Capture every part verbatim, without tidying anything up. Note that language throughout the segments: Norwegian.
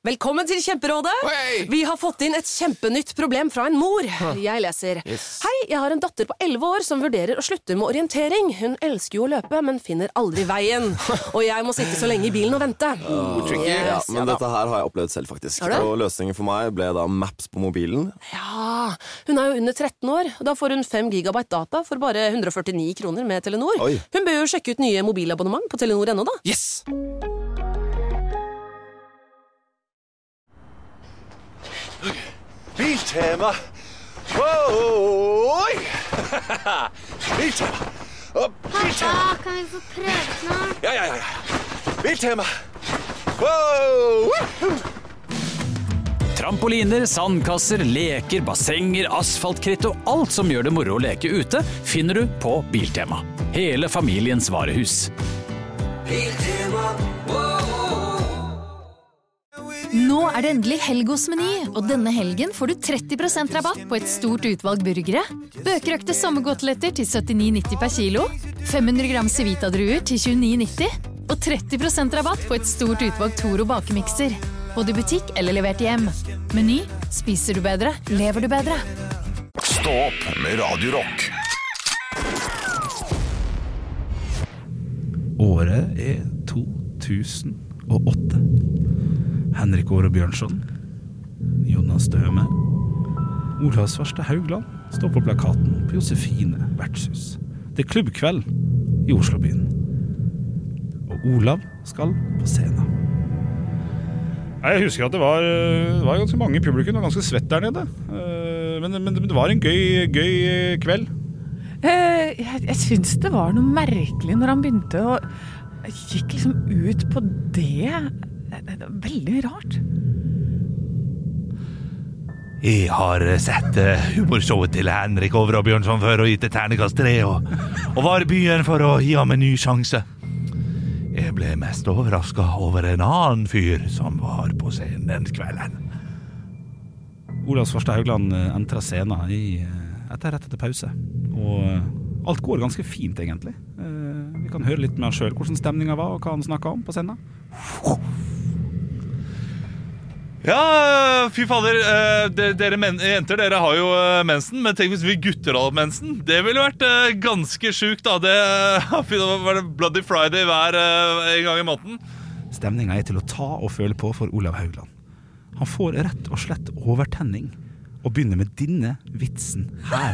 Velkommen til Kjemperådet. Hey! Vi har fått inn et kjempenytt problem fra en mor. Jeg leser. Yes. Hei, jeg har en datter på elleve år som vurderer å slutte med orientering. Hun elsker jo å løpe, men finner aldri veien. Og jeg må sitte så lenge i bilen og vente. Oh, tricky. Yes, Ja, men ja da. dette her har jeg opplevd selv faktisk. Har du? Og løsningen for meg ble da Maps på mobilen. Ja, hun er jo under tretten år. Da får hun fem gigabyte data for bare hundre og førtini kroner med Telenor. Oi. Hun bør jo sjekke ut nye mobilabonnement på Telenor punkt no da. Yes! Biltema. Oi! Biltema. Og biltema. Pappa, kan vi få prøve snart? Ja, ja, ja. Biltema. Wow! Trampoliner, sandkasser, leker, bassenger, asfaltkritt og alt som gjør det moro å leke ute, finner du på Biltema. Hele familiens varehus. Nå er det endelig helg hos Meny, og denne helgen får du tretti prosent rabatt på et stort utvalg burgere. Bøkerøkte sommergåteletter til syttini nitti per kilo, fem hundre gram Civita-druer til tjueni nitti, og tretti prosent rabatt på et stort utvalg Toro bakemikser. Både i butikk eller levert hjem. Meny, spiser du bedre, lever du bedre. Stå opp med Radio Rock. Året er to tusen og åtte. Henrik Åre Bjørnson, Jonas Døme, Olav Svarstad Haugland står på plakaten på Josefine vertshus. Det er klubbkveld i Oslobyen. Og Olav skal på scenen. Jeg husker at det var, det var ganske mange i publikum, og ganske svett der nede. Men, men det var en gøy, gøy kveld. Eh, jeg jeg syns det var noe merkelig når han begynte å gikk liksom ut på det. Det, det var veldig rart. Jeg har sett humorshowet til Henrik Over og Bjørnson før og gitt det ternekast tre, og, og var i byen for å gi ham en ny sjanse. Jeg ble mest overrasket over en annen fyr som var på scenen den kvelden. Olav Svarstad Haugland entrer scenen i, etter rett etter pause, og alt går ganske fint egentlig. Vi kan høre litt med han selv hvordan stemningen var og hva han snakket om på scenen. Ja, fy fader, dere men- jenter, dere har jo mensen, men tenk hvis vi gutter hadde mensen. Det ville vært ganske sjukt da. Det var det Bloody Friday hver en gang i måneden. Stemningen er til å ta og føle på for Olav Haugland. Han får rett og slett overtenning og begynner med denne vitsen her.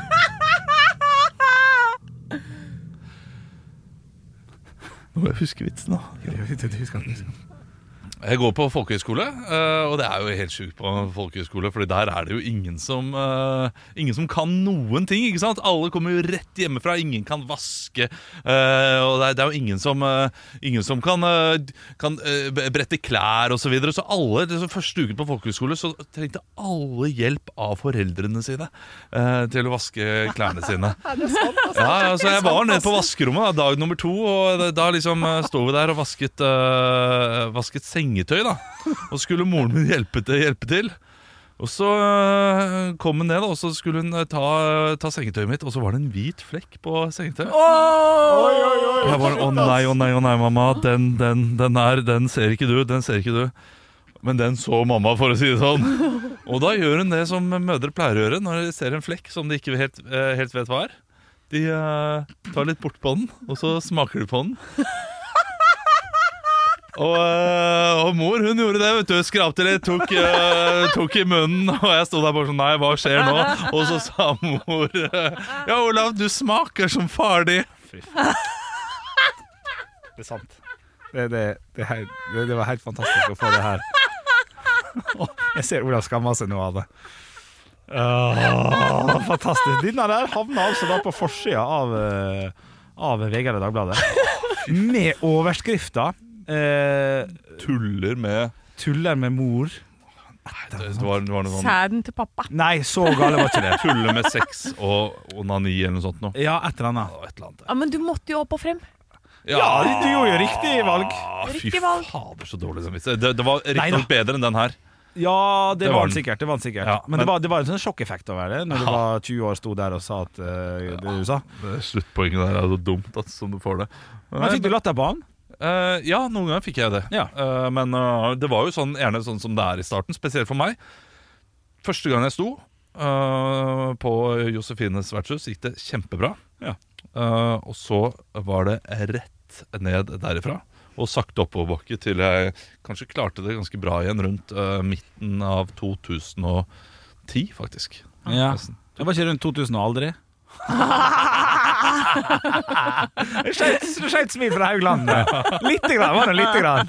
Nå må jeg huske vitsen da. Du husker den. Jeg går på folkehøyskole, og det er jo helt sjukt på folkehøyskole, fordi der er det jo ingen som, uh, ingen som kan noen ting, ikke sant? Alle kommer jo rett hjemmefra, ingen kan vaske, uh, og det er, det er jo ingen som, uh, ingen som kan, uh, kan uh, brette klær og så videre. Så alle, det første uken på folkehøyskole, så trengte alle hjelp av foreldrene sine uh, til å vaske klærne sine. Er det sant? Altså? Ja, altså jeg var nede på vaskerommet da, dag nummer to, og da liksom uh, stod vi der og vasket, uh, vasket seng sengetøy da, og skulle moren min hjelpe til, hjelpe til. Og så uh, kom hun ned da, og så skulle hun uh, ta, ta sengetøyet mitt, og så var det en hvit flekk på sengetøyet. Oh! Oi, oi, oi. Jeg bare, å nei, å nei, å nei, mamma, den, den, den er, den ser ikke du, den ser ikke du. Men den så mamma, for å si det sånn. Og da gjør hun det som mødre pleier å gjøre, når de ser en flekk som de ikke helt, uh, helt vet hva er. De uh, tar litt bort på den, og så smaker de på den. Og, og mor, hun gjorde det, vet du, skrapte litt, tok, uh, tok i munnen, og jeg stod der bare sånn, nei, hva skjer nå? Og så sa mor, ja, Olav, du smaker som far di. Fy faen. Det er sant. Det, det, det, her, det, det var helt fantastisk å få det her. Jeg ser Olav skammer seg nå av det. Åh, fantastisk. Denne der havner altså da på forsida av, av V G eller Dagbladet. Med overskrifter. Eh, tuller med Tuller med mor. Det, det var, det var noe sånn. Sæden til pappa. Nei, så gale var ikke det. Tuller med sex og onani eller noe sånt nå. Ja, et eller annet, et eller annet. Ja, men du måtte jo opp og frem. Ja, du, du gjorde jo riktig valg. Fy Riktig valg. fader, så dårlig som vits. Det, det var riktig nok bedre enn den her. Ja, det, Det var var den den. sikkert, det var den sikkert. Ja, men, men- det, var, det var en sånn sjokkeffekt over det når du Ja. var tjue år, stod der og sa at uh, det du sa. Det Sluttpoenget der er så dumt at, som du får det. Men fikk du latter på han? Uh, ja, noen ganger fikk jeg det. Ja. Uh, men uh, det var jo sånn, gjerne sånn som det er i starten, spesielt for meg. Første gang jeg sto uh, på Josefines vertshus, gikk det kjempebra. Ja. Uh, og så var det rett ned derifra, og sakte oppoverbakke til jeg kanskje klarte det ganske bra igjen rundt uh, midten av to tusen og ti, faktisk. Ja. Det var ikke rundt to tusen og aldri. Skjeit smil fra Haugland. Litte grann, var det litte grann.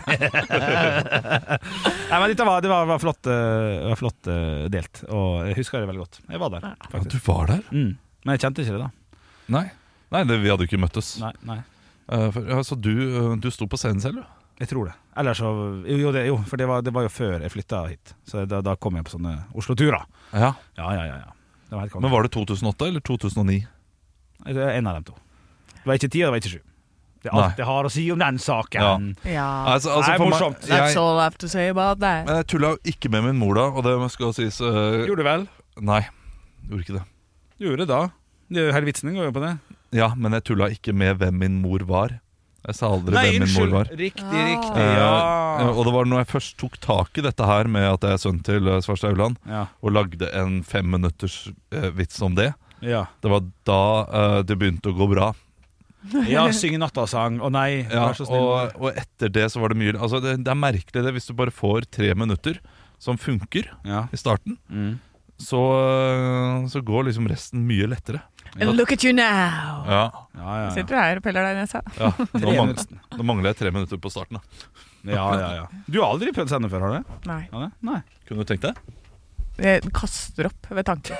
Nei, men dette var, det var, var flott, uh, var flott uh, delt. Og jeg husker det veldig godt. Jeg var der, faktisk. Ja, du var der? Mm. Men jeg kjente ikke det da. Nei, nei det, vi hadde jo ikke møttes. Nei, nei. Uh, for, altså, du, uh, du sto på scenen selv, du? Jeg tror det. Ellers så Jo, det, jo for det var, det var jo før jeg flytta hit. Så da, da kom jeg på sånne Oslo-turer. Ja. Ja, ja, ja, ja. Det var Men var det to tusen og åtte eller to tusen og ni? Det er en av dem to. Det var ikke ti, og det var ikke sju. Det er alt jeg har å si om den saken. Ja. Ja. Altså, altså, Nei, for morsomt. meg- That's jeg, all I have to say about that. jeg tulla ikke med min mor da, og det skal sies uh, Gjorde du vel? Nei, gjorde ikke det. Du gjorde det da. Det er jo hele vitsen din går jo på det. Ja, men jeg tulla ikke med hvem min mor var. Jeg sa aldri Nei, hvem min mor var. Riktig, Ah. riktig, Eh, ja. og det var når jeg først tok tak i dette her med at jeg er sønn til uh, Svarstad Haugland, Ja, og lagde en fem minutters uh, vits om det. ja. Det var da uh, det begynte å gå bra. Ja, synge nattasang. Å nei, Ja, vær så snill. og, og etter det så var det mye altså det, det er merkelig det hvis du bare får tre minutter som funker Ja. i starten, Mm. så, uh, så går liksom resten mye lettere. And look at you now. Ja, Ja, ja, ja. Sitter du her og peller deg i nesa? ja. Nå, Tre mang minutter. nå mangler jeg tre minutter på starten da. Ja, ja, ja. Du har aldri prøvd sende før, har du det? Nei. Har du det? Nei. Kunne du tenkt deg? Jeg kaster opp ved tanken.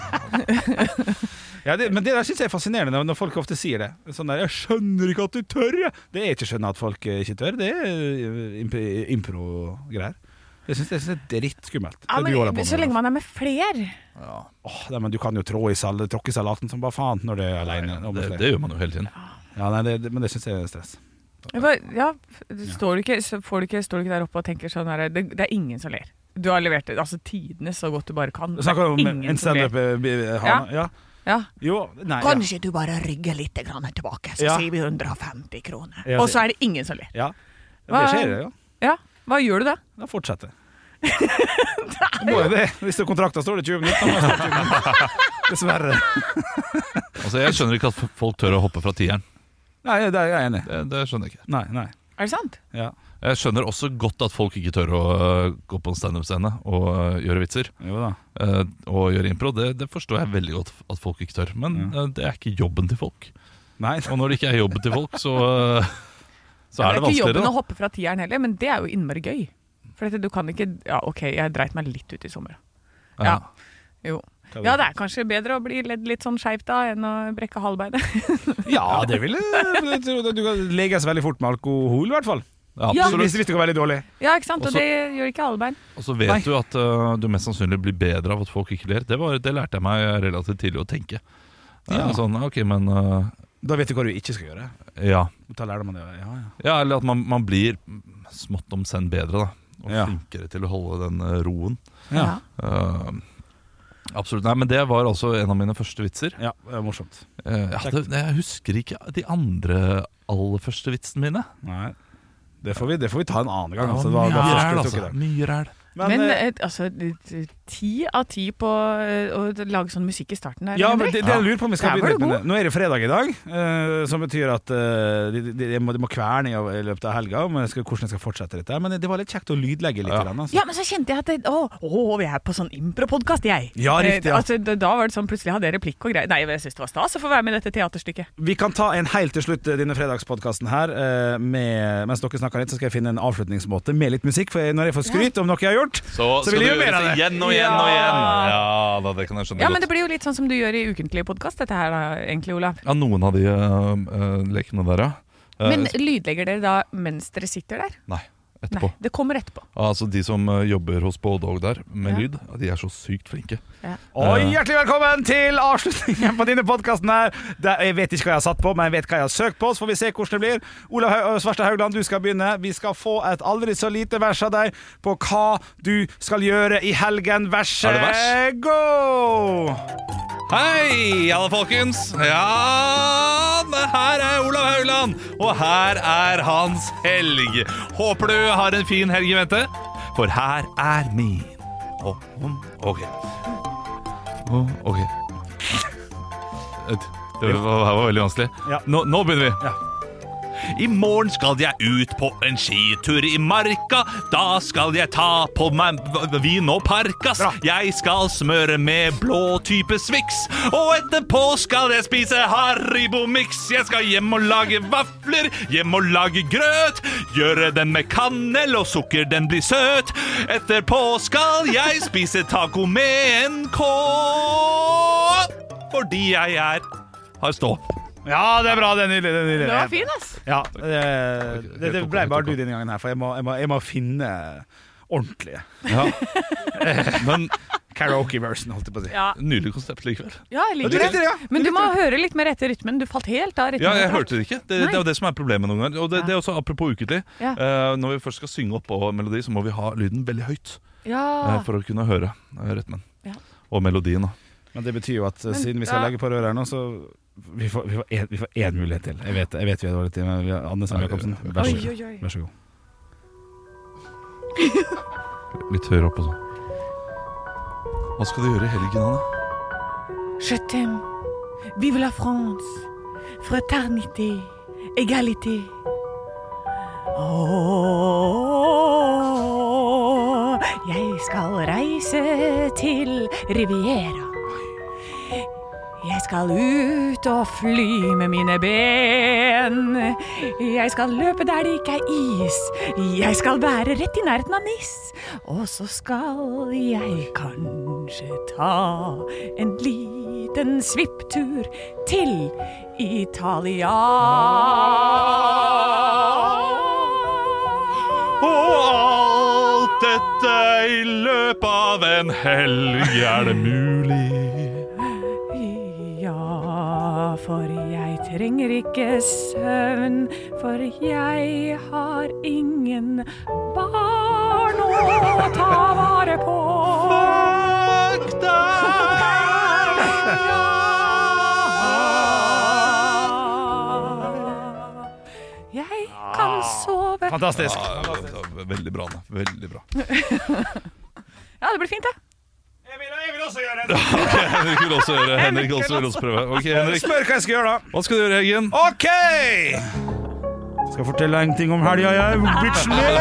Ja, det, men det der synes jeg er fascinerende når- når folk ofte sier det. Sånn der, jeg skjønner ikke at du tør. jeg». Det er ikke skjønne at folk eh, ikke tør. Det er eh, imp- impro-greier. Jeg synes det er drittskummelt. Ja, Det du holder på men med. så lenge man er med fler. Åh, nei, men du kan jo trå i sal tråkke i salaten som bare faen når du er alene. og med Det, flere. det gjør man jo hele tiden. Ja, nei, det, det, men det synes jeg er stress. Jeg bare, ja, står du ikke, så får du ikke, står du ikke der oppe og tenker sånn her, det, det er ingen som ler. Du har levert det, altså tidene så godt du bare kan. Det er Snakker du om ingen en som ler. stand-up-hane? Ja. Ja. Jo, nei, ja. Kanskje du bare rygger litt grann tilbake, så Ja. sier vi hundre og femti kroner. Ja, Og så er det ingen som ler. Ja, Hva- det skjer det, ja. Ja, hva gjør du da? Da fortsetter det. Må jo det. Hvis det er kontrakten står det tjue minutter. må jeg stå tjue minutter. Dessverre. Altså, jeg skjønner ikke at f- folk tør å hoppe fra tieren. Nei, det er jeg enig i. Det, det skjønner jeg ikke. Nei, nei. Er det sant? Ja. Jeg skjønner også godt at folk ikke tør å uh, gå på en stand-up-scene og uh, gjøre vitser. Jo da. uh, Og gjøre impro. Det, det forstår jeg veldig godt at folk ikke tør. Men uh, det er ikke jobben til folk. Nei. Og når det ikke er jobben til folk, så, uh, så er det det er ikke vanskeligere. jobben å Da. hoppe fra tieren heller, men det er jo innmari gøy. For dette, du kan ikke, ja ok, jeg dreit meg litt ut i sommer. Ja, jo. Ja, det er kanskje bedre å bli ledd litt sånn skjevt da, enn å brekke halvbeinet. Ja, det ville Du kan leges veldig fort med alkohol, i hvert fall. Ja, Ja. absolutt. Hvis, hvis det går veldig dårlig. Ja, ikke sant? Og Også- det gjør ikke alle bein. Og så vet Nei. du at uh, du mest sannsynlig blir bedre av at folk ikke ler. Det, var, det lærte jeg meg relativt tidlig å tenke. Uh, Ja. Sånn, ok, men uh, Da vet du hva du ikke skal gjøre. ja. Ta lærdom av det. Ja, ja. ja, eller at man, man blir smått om senn bedre, da. Og Ja. flinkere til å holde den uh, roen. Ja. Uh, absolutt. Nei, men det var altså en av mine første vitser. Ja, det er morsomt. Uh, ja, det, jeg husker ikke de andre aller første vitsene mine. Nei. Det får vi, det får vi ta en annen gang. Altså. Det mye var, det var ræl, første jeg tok altså. i dag. Mye ræl. Men, Men eh, eh, altså, eh, ti av ti på eh, å lage sånn musikk i starten der, ja, men Henrik. det, det jeg lurer på om vi skal Der var begynne du med god. det. Nå er det fredag i dag, eh, som betyr at eh, de, de, de, må, de må kverne i, i løpet av helga om jeg skal, hvordan jeg skal fortsette dette. Men det var litt kjekt å lydlegge litt. Ja. Grann, altså. Ja, men så kjente jeg at det, å, å, vi er på sånn impro-podcast, jeg. Ja, riktig, ja. Eh, altså, da, da var det sånn, plutselig hadde jeg replikk og greier. Nei, jeg synes det var stas å få være med i dette teaterstykket. Vi kan ta en helt til slutt eh, denne fredagspodcasten her eh, med, mens dere snakker litt, så skal jeg finne en avslutningsmåte med litt musikk. For jeg, når jeg får skryt om noe jeg har gjort, Så, Så skal vil du jeg gjøre gjøre mer av det det. igjen og igjen og igjen. Ja. Ja, da, det kan jeg skjønne Ja, men godt. det blir jo litt sånn som du gjør i ukentlig podcast, dette her da, egentlig, Olav. Ja, noen av de uh, uh, lekene der, ja. Uh, Men lydlegger dere da mens dere sitter der? Nei, etterpå. Nei, det kommer etterpå. Altså De som uh, jobber hos Bådog der med Ja. lyd, de er så sykt flinke. Ja. Og hjertelig velkommen til avslutningen på denne podcasten her. Det, jeg vet ikke hva jeg har satt på, men jeg vet hva jeg har søkt på. Så får vi se hvordan det blir. Olav Haug- Svarstad Haugland, du skal begynne. Vi skal få et aldri så lite vers av deg på hva du skal gjøre i helgen. Er det Verset vers? go! Hei, alle folkens! Ja, Her er Olav Haugland, og her er hans helg. Håper du har en fin helg i vente, for her er min. Oh, ok. Oh, ok. Det var, var veldig vanskelig. Ja. Nå, nå begynner vi. Ja. I morgen skal jeg ut på en skitur i marka. Da skal jeg ta på meg vin og parkas. Bra. Jeg skal smøre med blå type Swix. Og etterpå skal jeg spise Haribo Mix. Jeg skal hjem og lage vafler, hjem og lage grøt. Gjøre den med kanel og sukker, den blir søt. Etterpå skal jeg spise taco med en K. Fordi jeg er har stå. Ja, det er bra, det er nydelig, det er nydelig. Det var fin, ass. Ja, det, det, det ble bare du denne gangen her, for jeg må, jeg må, jeg må finne ordentlige. Ja. Men karaoke-versen, holdt jeg på å si. Ja. Nydelig konsept likevel. Ja, jeg liker Ja, du det. likte det, ja. Men Du du må likte høre litt mer etter rytmen. Du falt helt av rytmen. Ja, jeg hørte det ikke. Det, det er jo det som er problemet noen ganger. Og det, det er også apropos ukentlig. Ja. Eh, når vi først skal synge opp på melodi, så må vi ha lyden veldig høyt. Ja. eh, For å kunne høre eh, rytmen. Ja. Og melodien da. Men det betyr jo at Men, siden vi skal ja. legge på røret her nå, så vi får, vi, får en, vi får en mulighet til. Jeg vet, jeg vet vi har dårlig tid, men vi har Anne Sem Jacobsen. Vær så Oi, oi, god. oi. Vær så god. Litt høyere opp og sånn. Hva skal du gjøre i helgen, Anne? Je t'aime. Vive la France. Fraternité. Égalité. Åh, jeg skal reise til Riviera. Jeg skal ut og fly med mine ben. Jeg skal løpe der det ikke er is. Jeg skal være rett i nærheten av Nis. Og så skal jeg kanskje ta en liten svipptur til Italia. Og alt dette i løpet av en helg er det mulig. Ja, for jeg trenger ikke søvn, for jeg har ingen barn å ta vare på. Fuck Jeg kan sove. Fantastisk. Ja, veldig bra, Anne. Veldig bra. Ja, det blir fint, det. Jeg vil, jeg vil også gjøre det. Ok, Henrik vil også gjøre Henrik vil også, vil også prøve. Ok, Henrik. Spør hva jeg skal gjøre da. Hva skal du gjøre i helgen? Ok! Skal fortelle en ting om helga, jeg, bitchen min.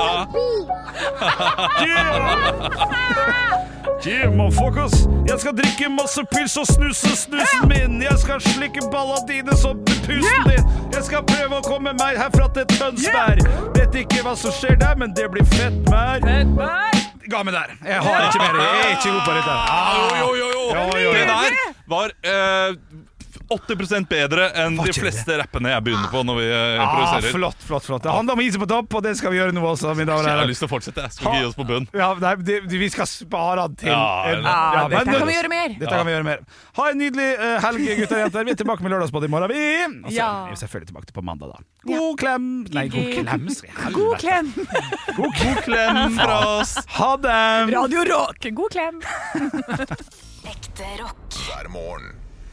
Yeah, motherfuckers. Jeg skal drikke masse pils og snuse snusen min. Jeg skal slikke balla dine som pusten din. Jeg skal prøve å komme meg herfra til Tønsberg. Vet ikke hva som skjer der, men det blir fett mer. Ga meg der. Jeg har ikke mer. Jeg er ikke god på dette. Jo, jo, jo, jo. Jo, jo, jo. Det der var eh, åtti prosent bedre enn Var de ikke fleste rappene jeg begynner på når vi eh, Ah, improviserer. flott, flott, flott. Det handler om is på topp, og det skal vi gjøre nå også, mine damer og Jeg har herrer. lyst til å fortsette. Jeg skal ikke gi oss på bunn. Ja, nei, det, vi skal spare han til Ja, en- ja, ja, dette men- kan vi gjøre mer. Dette kan vi gjøre mer. Ha en nydelig uh, helg, gutter og jenter. Vi er tilbake med lørdagsbåt i morgen. Vi altså, Ja. vi er selvfølgelig tilbake til på mandag, da. God klem. Nei, god klem. skal jeg- God klem. God klem fra oss. Ha det. Radio Rock. God klem. Ekte rock. Hver morgen.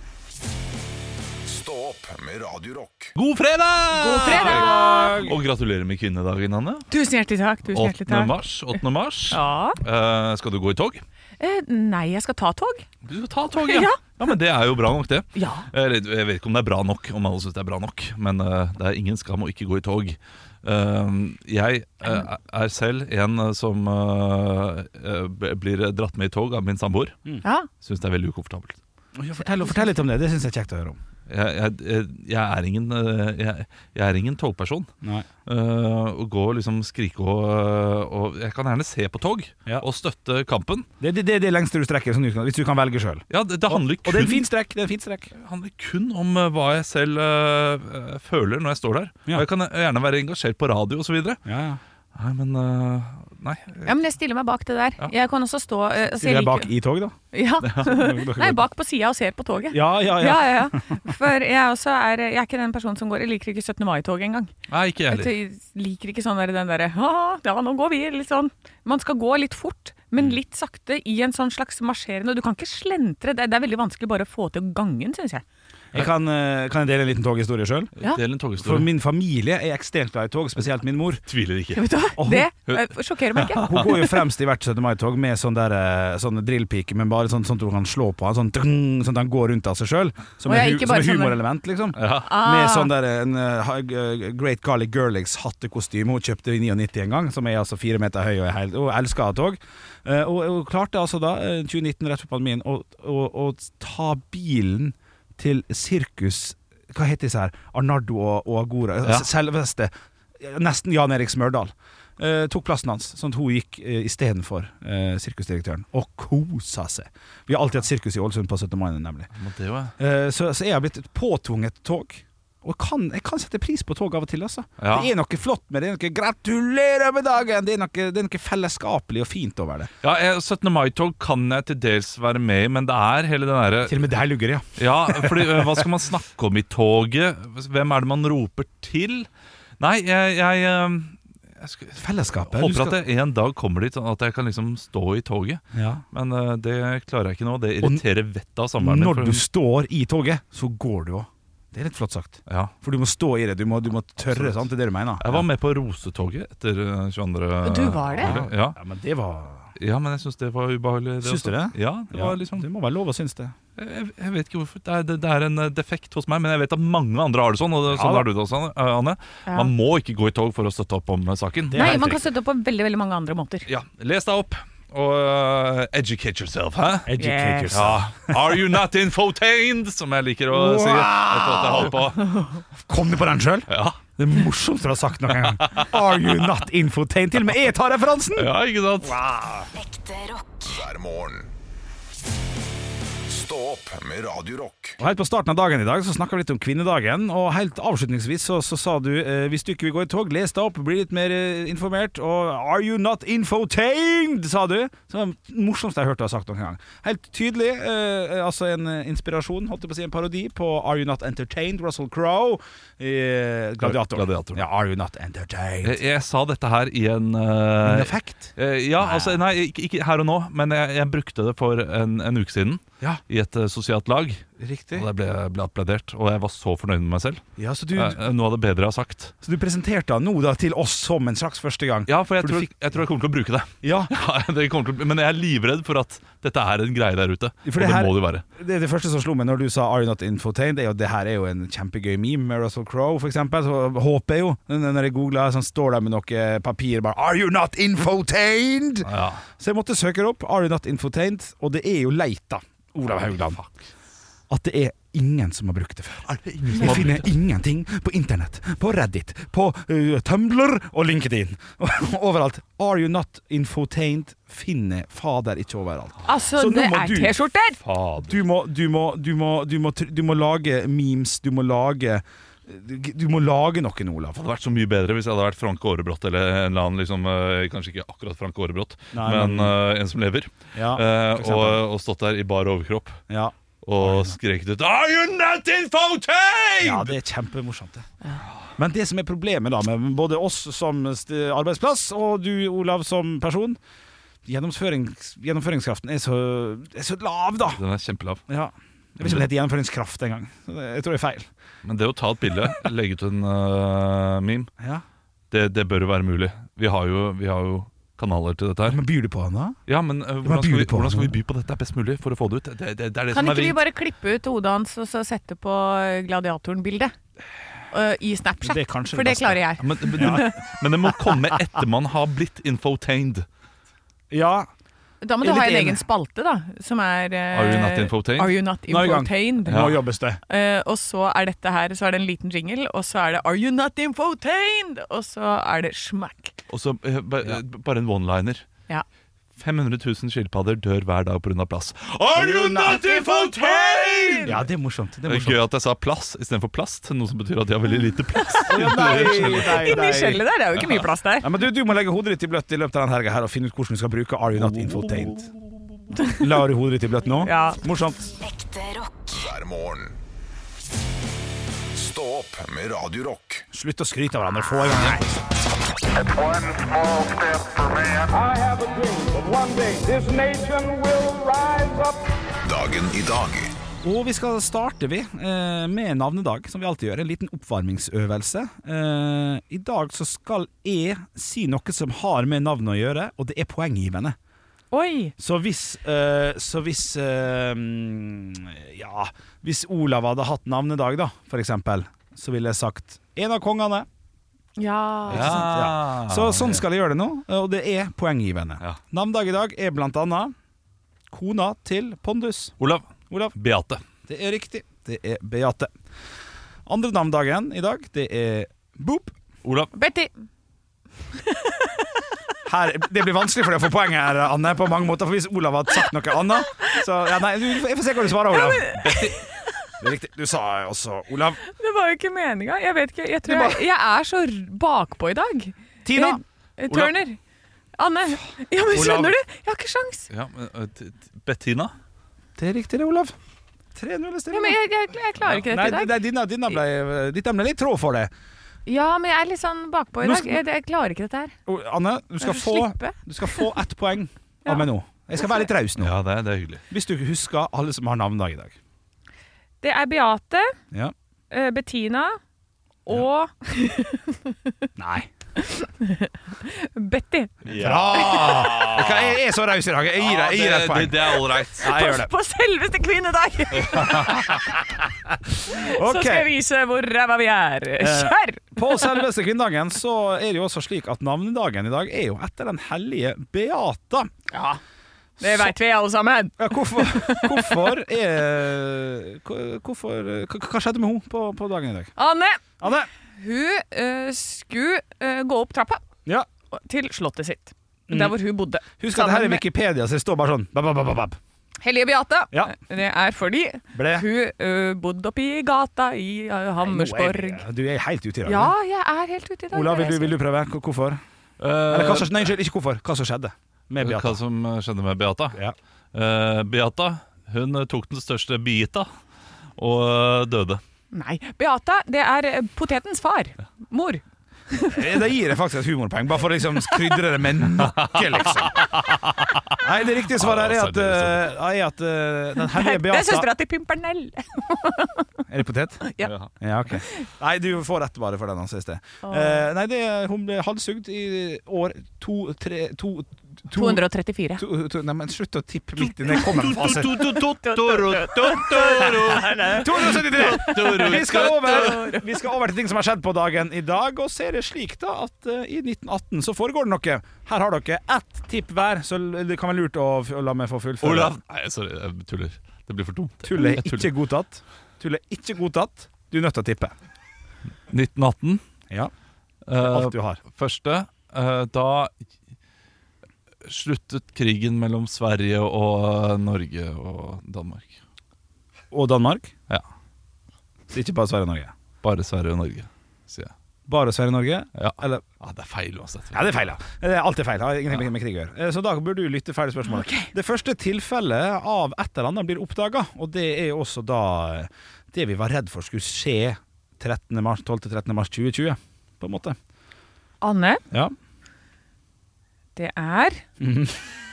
Stå opp med Radio Rock. God fredag! God fredag. Og gratulerer med kvinnedagen, Anne. Tusen hjertelig takk. Tusen hjertelig åttende takk. mars. åttende mars. Ja. Eh, skal du gå i tog? Eh, nei, jeg skal ta tog. Du skal ta tog, ja. Ja. Ja, men det er jo bra nok, det. Ja. Eller, jeg vet ikke om det er bra nok, om alle synes det er bra nok, men eh, det er ingen skam å ikke gå i tog. Eh, jeg eh, er selv en eh, som eh, eh, blir dratt med i tog av min samboer. Ja. Synes det er veldig ukomfortabelt. Ja, fortell, fortell litt om det. Det synes jeg er kjekt å høre om. Jeg, jeg, jeg, er, ingen, eh, jeg, jeg er ingen togperson. Nei. Uh, og gå og liksom skrike og, og Jeg kan gjerne se på tog Ja. og støtte kampen. Det, det, det er det lengste du strekker, sånn, hvis du kan velge selv. Ja, det, det handler Og det er en kun, fin strekk. Det er en fin strekk. handler kun om uh, hva jeg selv uh, uh, føler når jeg står der. Ja. Og jeg kan gjerne være engasjert på radio og så videre. Ja, ja. Nei, men uh, Nei. Ja, men jeg stiller meg bak det der. Ja. Jeg kan også stå uh, og se Stiller jeg like- bak i tog, da? Ja. Nei, bak på sida og ser på toget. Ja, ja, ja. Ja, ja, ja. For jeg, også er, jeg er ikke den personen som går Jeg liker ikke syttende mai-tog engang. Nei, ikke jeg heller. Jeg liker ikke sånn der, den derre Ja, nå går vi litt sånn. Man skal gå litt fort, men litt sakte i en sånn slags marsjerende. Du kan ikke slentre. Det er, det er veldig vanskelig bare å få til gangen, synes jeg. Jeg kan, eh, kan jeg dele en liten toghistorie selv? Ja. Del en For toghistorie. min familie er ekstremt glad i tog, spesielt min mor. Tviler ikke. Vet du hva? Åh. Det eh, sjokkerer meg ikke. Hun går jo fremst i hvert syttende mai-tog med sånn der, eh, sånn drillpike, men bare sånn, sånn at hun kan slå på han, sånn, dung, sånn at han går rundt av seg selv. Som Å, ja, et hu- ikke som bare et sånn- humorelement, liksom. Ja. Ah. Med sånn der en uh, ha- uh, Great Garlic Girlings hattekostyme hun kjøpte i nittiåtte en gang, som er altså fire meter høy og er helt, og elsker tog. Uh, og hun klarte altså da, uh, tjue nitten rett på pandemien, å, å, å ta bilen til sirkus. Hva heter disse her? Arnardo og, og Agora. Ja. Selveste. Nesten Jan Erik Smørdal. Uh, tok plassen hans, sånn at hun gikk uh, i stedet for uh, sirkusdirektøren og kosa seg. Vi har alltid hatt sirkus i Ålesund på syttende mai, nemlig. Men det var... Uh, så, så jeg har blitt påtvunget tog. Og jeg kan, jeg kan sette pris på tog av og til, altså. Ja. Det er noe flott med det. Det er noe 'gratulerer med dagen'. Det er noe, det er noe fellesskapelig og fint over det. Ja, jeg- syttende mai-tog kan jeg til dels være med i, men det er hele den derre Til og med der lugger, ja. Ja, fordi øh, hva skal man snakke om i toget? Hvem er det man roper til? Nei, jeg, jeg, øh, jeg skal, Fellesskapet. håper at jeg en dag kommer dit, sånn at jeg kan liksom stå i toget. Ja. Men øh, det klarer jeg ikke nå. Det irriterer vettet av samboeren min. Når for du hun- står i toget, så går du òg. Det er litt flott sagt. Ja. For du må stå i det. Du må, du må tørre, sant? Det er det du mener. Jeg var med på Rosetoget etter øh, tjueandre Du var det? juli. Ja. Ja, men det var ja, men jeg syns det var ubehagelig. Det Syns du også. det? Ja, det ja, var liksom det må være lov å synes det. Jeg, jeg vet ikke hvorfor. Det er, det, det er en eh, defekt hos meg, men jeg vet at mange andre har det sånn. Og det, sånn Ja, har du det også, Anne. Ja. Man må ikke gå i tog for å støtte opp om eh, saken. Det er Nei, helt man kan riktig. støtte opp på veldig veldig mange andre måter. Ja, les deg opp og uh, educate yourself, hæ? Educate Yes. yourself. Ja. Are you not infotained? Som jeg liker å si. Etter at jeg holder på. Kom du på den sjøl? Ja. Det er morsomst du har sagt noen gang. Are you not infotained? Til og med jeg tar referansen! ja, ikke sant? Ekte rock. Hver morgen. Stå opp med Radio Rock. Og helt på starten av dagen i dag så snakket vi litt om kvinnedagen. Og helt avslutningsvis så, så sa du eh, hvis du ikke vil gå i tog, les deg opp, bli litt mer eh, informert. Og are you not infotained, sa du. Så det var det morsomste jeg hørte du har sagt noen gang. Helt tydelig, eh, altså en eh, inspirasjon, holdt jeg på å si, en parodi på Are you not entertained, Russell Crowe i eh, Gladiator. Gladiator. Ja, are you not entertained. Jeg, jeg sa dette her i en uh, En effekt. eh, Ja, altså, nei, ikke, ikke her og nå, men jeg, jeg brukte det for en, en uke siden. Ja, I et uh, sosialt lag. riktig. Og det ble, ble applaudert. Og jeg var så fornøyd med meg selv. Ja, så, du, Eh, Noe av det bedre jeg har sagt. så du presenterte han nå da til oss som en slags første gang. Ja, for jeg, For du tror, fikk- jeg tror jeg kommer til å bruke det. Ja, Ja, det kommer til, å- men jeg er livredd for at dette er en greie der ute. For Og det det her- må det jo være. Det, det første som slo meg når du sa Are you not infotained, det er jo det her er jo en kjempegøy meme med Russell Crowe, for eksempel. Så håper jeg jo, når jeg googler, så står der med noe papir bare Are you not infotained? Ja. Så jeg måtte søke det opp. Are you not infotained? Og det er jo leit, da, Olav Haugland, at det er ingen som har brukt det før. Er det ingen som Jeg har finner brukt det? ingenting på internett, på Reddit, på uh, Tumblr og LinkedIn. Overalt. Are you not infotained finner fader ikke overalt. Altså, Så nå det må er du- T-skjorter! Fader. Du må, du må, du må, du må, tr- du må lage memes, du må lage Du må lage noe, Olav. Det hadde vært så mye bedre hvis jeg hadde vært Frank Aarebrot eller en eller annen liksom, eh, kanskje ikke akkurat Frank Aarebrot, Nei, men, men- eh, en som lever. Ja, Eh, for eksempel. og, og stått der i bar overkropp Ja. og skreket ut Are you not infotained? Ja, det er kjempemorsomt, det. Men det som er problemet da med både oss som st- arbeidsplass og du, Olav, som person, gjennomførings, gjennomføringskraften er så, er så lav, da. Den er kjempelav. Ja. Jeg vet ikke om det heter gjennomføringskraft engang. Så det- Jeg tror det er feil. Men det å ta et bilde, legge ut en eh, meme, Ja. det, det bør jo være mulig. Vi har jo, vi har jo kanaler til dette her. Men byr du på han da? Ja, men eh, men hvordan, skal byr vi, du på hvordan skal vi han? by på dette best mulig for å få det ut? Det, det, det er det Kan som er ikke vi vrient. bare klippe ut hodet hans og så sette på gladiatoren-bildet? Uh, I Snapchat, Det er kanskje for det det beste. klarer jeg. Men, men, men det må komme etter man har blitt infotained. Ja. Da må Jeg er du ha litt en enig. egen spalte, da. Som er uh, Are you not infotained? Are you not Nå er vi i gang. infotained? Det må jobbes det. Uh, og så er dette her, så er det en liten jingle, og så er det Are you not infotained? Og så er det smack. Og så eh, ba, eh, bare en one-liner. Ja. fem hundre tusen skilpadder dør hver dag pga. plass. Are you not infotained? Ja, det er morsomt. Det er Det er morsomt. gøy at jeg sa plass istedenfor plast, noe som betyr at de har veldig lite plass. Å, nei, nei, Inni nei. skjellet der, det er jo ikke mye plass der. Ja, men du, du må legge hodet ditt i bløtt i løpet av denne helga her og finne ut hvordan du skal bruke Are you not infotained. La du hodet ditt i bløtt nå? Ja. Morsomt. Ekte rock. Hver morgen. Stå opp med Radio Rock. Slutt å skryte av hverandre. Få i gang. One small step for man. I have a dream that one day this nation will rise up. Dagen i dag Og vi skal starte vi eh, med navnedag, som vi alltid gjør, en liten oppvarmingsøvelse. Eh, I dag så skal jeg si noe som har med navnet å gjøre, og det er poenggivende. Oi! Så hvis, eh, så hvis eh, ja, hvis Olav hadde hatt navnedag da, for eksempel, så ville jeg sagt en av kongene. Ja. Ikke sant? Ja. Så sånn skal jeg gjøre det nå, og det er poenggivende. Ja. Navnedag i dag er blant annet kona til Pondus. Olav. Olav. Beate. Det er riktig. Det er Beate. Andre navndagen i dag, det er Boop. Olav. Betty. Her, det blir vanskelig for deg å få poeng her, Anne, på mange måter. For hvis Olav hadde sagt noe annet så, ja, nei, jeg får se hva du svarer, Olav. Ja, men... Betty. Det er riktig. Du sa også Olav. Det var jo ikke meningen. Jeg vet ikke. Jeg tror jeg, jeg er så bakpå i dag. Tina. Jeg, Turner. Anne. Ja, men skjønner du? Jeg har ikke sjans. Ja, men, uh, t- t- Bettina. Det er riktig det, Olav. tre null i Ja, men jeg, jeg, jeg klarer ikke dette Nei, i dag. Nei, dine, dine ble, dine ble litt tråd for det. Ja, men jeg er litt sånn bakpå i Nå dag. skal- Jeg, jeg klarer ikke dette her. Og, Anne, du skal, Jeg få, får slippe. du skal få ett poeng Ja. av meg nå. Jeg skal være litt raus nå. Ja, det, det er hyggelig. Hvis du husker alle som har navnedag i dag. Det er Beate, Ja. uh, Bettina og Nei. Betty. Bra! Jeg er så raus i dag. Jeg gir deg, jeg gir deg et det, poeng. det, det er all right. Ja, jeg gjør det. På selveste kvinnedag! Så Ok. skal jeg vise hvor ræva vi er. Kjør! På selveste kvinnedagen så er det jo også slik at navnedagen i dag er jo etter den hellige Beata. Ja, det vet vi alle sammen. Ja, hvorfor, hvorfor er hvorfor, hva, hva skjedde med henne på, på dagen i dag? Anne, Anne? hun uh, skulle uh, gå opp trappa Ja. til slottet sitt. Mm. Der hvor hun bodde. Husk at det her er Sammen med Wikipedia, så det står bare sånn bab, bab, bab, bab. Hellige Beate. Ja. Det er fordi Ble. hun uh, bodde oppe i gata i uh, Hammersborg. Nå er- Du er helt ute i dag. Ja, jeg er helt ute i dag. Olav, Det er vil du, jeg vil du prøve? Hvor- Hvorfor? Eller hva som, nei, unnskyld, ikke hvorfor. Hva som skjedde med Hva Beata? som skjedde med Beata? Ja. Uh, Beata, hun tok den største bita og uh, døde. Nei, Beata, det er eh, potetens far. Mor. Det gir jeg faktisk et humorpoeng, bare for å liksom krydre det med noe, liksom. Nei, det riktige svaret her er at, uh, er at uh, den hellige Det er Beata søstera til Pimpernell. Er det potet? Ja. Ja, ok. Nei, du får rett bare for den han siste. Åh. Uh, nei, det, hun ble halshugd i år to, tre, to, to, to hundre og trettifire. to, to, Nei, men slutt å tippe midt i det kommer en fase. to hundre syttitre! Vi skal over Vi skal over til ting som har skjedd på dagen i dag. Og så er det slik da at uh, i nitten atten så foregår det noe. Her har dere ett tipp hver, så det kan være lurt å, å la meg få fullføre. Olav! Nei, sorry, jeg tuller. Det blir for dumt. Tull er Jeg tuller. ikke godtatt. Tull er ikke godtatt. Du er nødt til å tippe. nitten atten. Ja, Uh, alt du har. første, uh, da sluttet krigen mellom Sverige og uh, Norge og Danmark. Og Danmark? Ja. Så ikke bare Sverige og Norge? Bare Sverige og Norge, sier jeg. Bare Sverige og Norge? Ja. Eller? Ja, det er feil uansett. Ja, det er feil, ja. Det er alltid feil. Har ingenting med krig å gjøre. Så da burde du lytte ferdig spørsmål. Ok. Det første tilfellet av et eller annet blir oppdaget, og det er også da det vi var redd for skulle skje trettende mars, tolvte til trettende mars tjue tjue, på en måte. Anne, Ja. det er Mhm.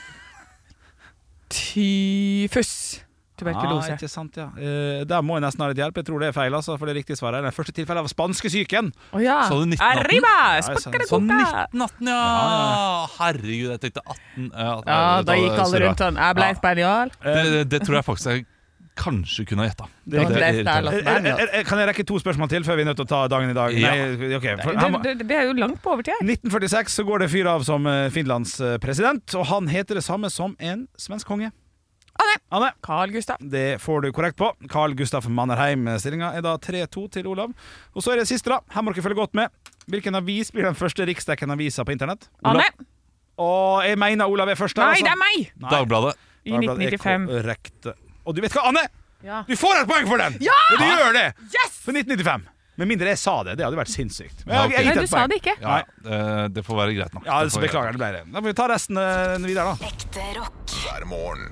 tyfus. Tuberkulose. Ah, ikke sant, ja. Eh, der må jeg nesten ha litt hjelp. Jeg tror det er feil, altså, for det riktige svaret er det første tilfellet av spanskesyken. Å ja. Sa du nitten atten? Arriba! Ja, jeg sa- Spakkere Så koka. nitten atten, ja. Ja, Herregud, jeg tenkte atten. Ja, Ja, da det- gikk alle sorry. rundt sånn. Jeg ble Ja. spanjol. Det, det, det tror jeg faktisk jeg kanskje kunne ha gjetta. Det er riktig. irriterende. Det er Eh, eh, eh, Kan jeg rekke to spørsmål til før vi er nødt til å ta dagen i dag? Ja. Nei, ok. For, han, Det, det, det er jo langt på overtid her. nitten førtiseks så går det fyr av som eh, Finlands eh, president, og han heter det samme som en svensk konge. Anne. Anne. Carl Gustav. Det får du korrekt på. Carl Gustaf Mannerheim. Stillinga er da tre to til Olav. Og så er det siste, da. Her må dere følge godt med. Hvilken avis blir den første riksdekkende avisa på internett? Olav. Anne. Og jeg mener Olav er først der, Nei, altså. det er meg! Nei. Dagbladet. I Dagbladet nitten nittifem. er korrekt. Og du vet hva, Anne? Ja. Du får et poeng for den! Ja! Du gjør det! Yes! For nitten nittifem. Med mindre jeg sa det. Det hadde vært sinnssykt. Men Ja, jeg- ok. jeg har Nei, gitt du et sa poeng. det ikke. Ja, det, det får være greit nok. Ja, Det så får beklager, det ble det. Da får vi ta resten eh, videre, da. Ekte rock. Hver morgen.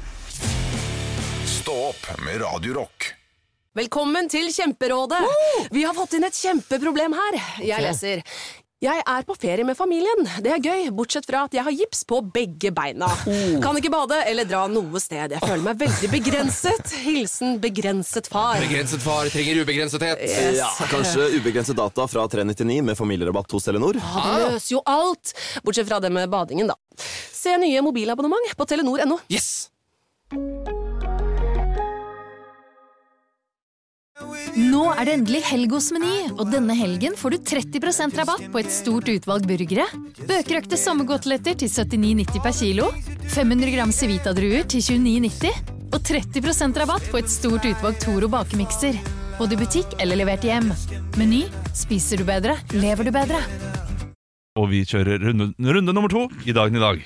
Stå opp med Radio Rock. Velkommen til Kjemperådet. Vi har fått inn et kjempeproblem her. Jeg leser. Jeg er på ferie med familien. Det er gøy, bortsett fra at jeg har gips på begge beina. Kan ikke bade eller dra noe sted. Jeg føler meg veldig begrenset. Hilsen begrenset far. Begrenset far trenger ubegrensethet. Yes. Ja, kanskje ubegrenset data fra tre nittini med familierabatt hos Telenor. Ja, det løser jo alt. Bortsett fra det med badingen, da. Se nye mobilabonnement på telenor punktum no. Yes! Nå er det endelig helg hos Meny, og denne helgen får du tretti prosent rabatt på et stort utvalg burgere. Bøkerøkte sommergåteletter til syttini nitti per kilo, fem hundre gram Civita-druer til tjueni nitti, og tretti prosent rabatt på et stort utvalg Toro bakemikser. Både i butikk eller levert hjem. Meny, spiser du bedre, lever du bedre. Og vi kjører runde, runde nummer to i dagen i dag.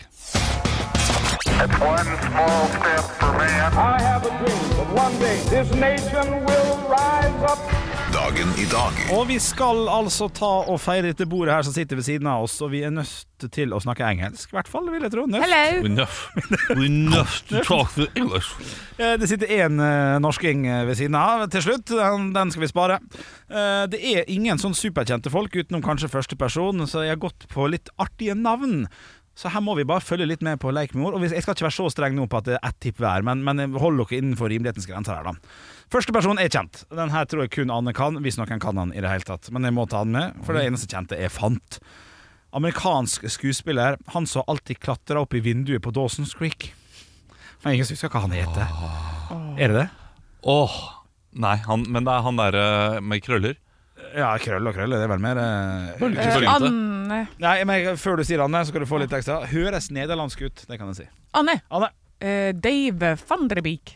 It's one small step for man. I have a dream that one day this nation will rise up. Dagen i dag. Og vi skal altså ta og feire dette bordet her som sitter ved siden av oss, og vi er nødt til å snakke engelsk, i hvert fall, vil jeg tro. Nøft. Hello. We nøff. We nøff to talk to English. Eh, Det sitter en uh, norsking ved siden av til slutt, den, den skal vi spare. Eh, Det er ingen sånn superkjente folk, utenom kanskje første person, så jeg har gått på litt artige navn. Så her må vi bare følge litt med på leik med ord. Og jeg skal ikke være så streng nå på at det er ett tipp hver, men, men hold dere innenfor rimelighetens grenser her da. Første person er kjent. Den her tror jeg kun Anne kan, hvis noen kan han i det hele tatt. Men jeg må ta den med, for det eneste kjente er Fant. Amerikansk skuespiller, han som alltid klatrer opp i vinduet på Dawson's Creek. Men ingen husker hva han heter. Oh. Er det det? Åh, nei, han, men det er han der uh, med krøller. Ja, krøll og krøll, det er vel mer uh, Bølgete. Anne. Nei, men før du sier Anne, så skal du få litt ekstra. Høres nederlandsk ut, det kan jeg si. Anne. Anne. Eh, Dave van der Beek.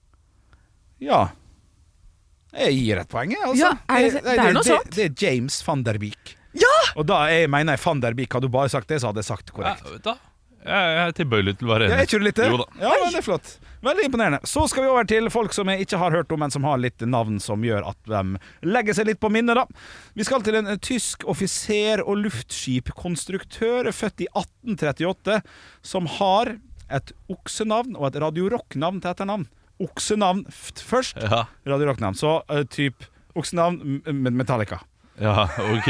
Ja. Jeg gir et poeng, altså. Ja, er det- det er noe det, sånt. det er James van der Beek. Ja! Og da jeg mener jeg van der Beek, hadde du bare sagt det, så hadde jeg sagt korrekt. Ja, vet du, jeg, jeg er tilbøyelig til å være enig. Ja, jeg kjører litt det. Jo da. Ja, men det er flott. Veldig imponerende. Så skal vi over til folk som jeg ikke har hørt om, men som har litt navn som gjør at de legger seg litt på minnet da. Vi skal til en tysk offiser og luftskipkonstruktør, født i atten trettiåtte, som har et oksenavn og et Radio Rock-navn til etternavn. Oksenavn først, Ja. Radio Rock-navn. Så uh, typ oksenavn med Metallica. Ja, ok.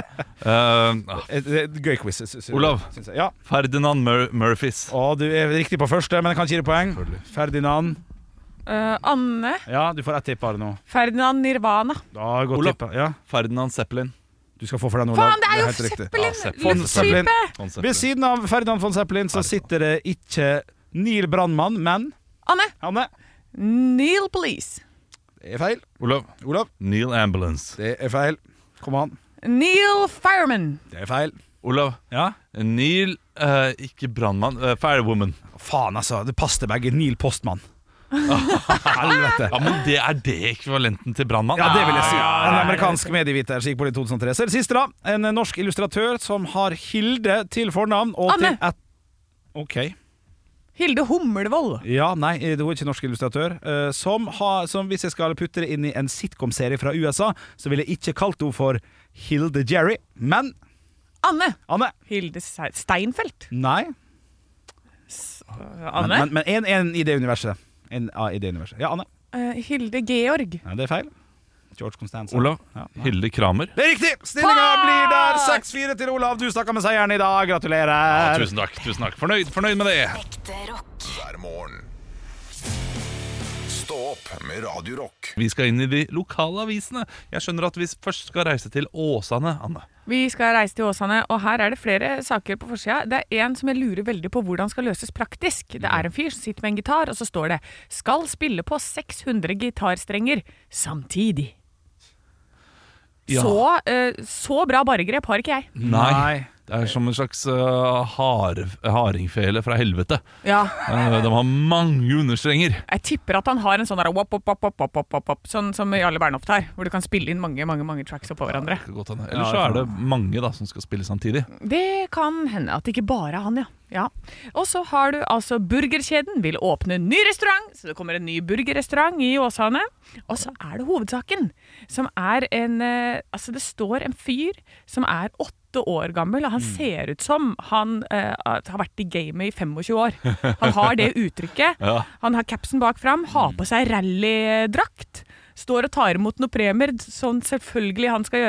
uh, Et, et gøy quiz, sy- sy- Olav. synes jeg. Ja. Ferdinand Mur Murphys. Å, du er riktig på første, men jeg kan ikke gi deg poeng. Ferdinand. Eh, Anne. Ja, du får ett tipp bare nå. Ferdinand Nirvana. Da, godt Olav. tipp. Ja. Ferdinand Zeppelin. Du skal få for den, Olav. Faen, det er jo helt riktig. Zeppelin! Ja, Zeppelin. Von Zeppelin. Luftskipet! Von Zeppelin. Ved siden av Ferdinand von Zeppelin så sitter det ikke Neil Brandmann, men Anne. Anne. Neil Police. Det er feil. Olav. Olav. Neil Ambulance. Det er feil. Kom an. Neil Fireman. Det er feil. Olav. Ja. Neil, uh, ikke brandmann, uh, Firewoman. Faen, altså. Det passer begge. Neil Postmann. Helvete. Ja, men det er det ekvivalenten til brandmann. Ja, det vil jeg si. En amerikansk medieviter gikk på det i to tusen og tre. Så er det siste, da. En norsk illustratør som har Hilde til fornavn og Anne. til et... Ok. Hilde Hummelvold. Ja, nei, det var ikke norsk illustratør. Uh, som, har, som hvis jeg skal putte det inn i en sitcom-serie fra U S A, så ville jeg ikke kalt henne for Hilde Jerry, men Anne. Anne. Hilde Se- Steinfeld. Nei. Anne. Men, men en, en i det universet. En A i det universet. Ja, Anne. Eh, Hilde Georg. Ja, det er feil. George Constanza. Olav. Ja, nei. Hilde Kramer. Det er riktig! Stillinga blir der seks fire til Olav. Du snakker med seieren i dag. Gratulerer. Ja, tusen takk, tusen takk. Fornøyd, fornøyd med det. hver morgen. Stå opp med Radio Rock. Vi skal inn i de lokale avisene. Jeg skjønner at vi først skal reise til Åsane, Anne. Vi skal reise til Åsane, og her er det flere saker på forsida. Det er en som jeg lurer veldig på hvordan skal løses praktisk. Det er en fyr som sitter med en gitar, og så står det «Skal spille på seks hundre gitarstrenger samtidig». Ja. Så, eh, så bra barregrep har ikke jeg. Nei. Det er som en slags uh, har, hardingfele fra helvete. Ja. Uh, de har mange understrenger. Jeg tipper at han har en sånn der wop, wop, wop, wop, wop, wop, wop, sånn som Jarle Bernhoft har, hvor du kan spille inn mange, mange, mange tracks oppå hverandre. Godt hende. Ellers så er det mange da som skal spille samtidig. Det kan hende at det ikke bare er han, ja. Ja. Og så har du altså burgerkjeden vil åpne en ny restaurant, så det kommer en ny burgerrestaurant i Åsane. Og så er det hovedsaken, som er en, eh, altså det står en fyr som er åtte år gammel, og han mm. ser ut som han eh, har vært i gamet i tjuefem år. Han har det uttrykket. Ja. Han har capsen bak fram, har på seg rallydrakt, står og tar imot noen premier, sånn selvfølgelig han skal gjøre,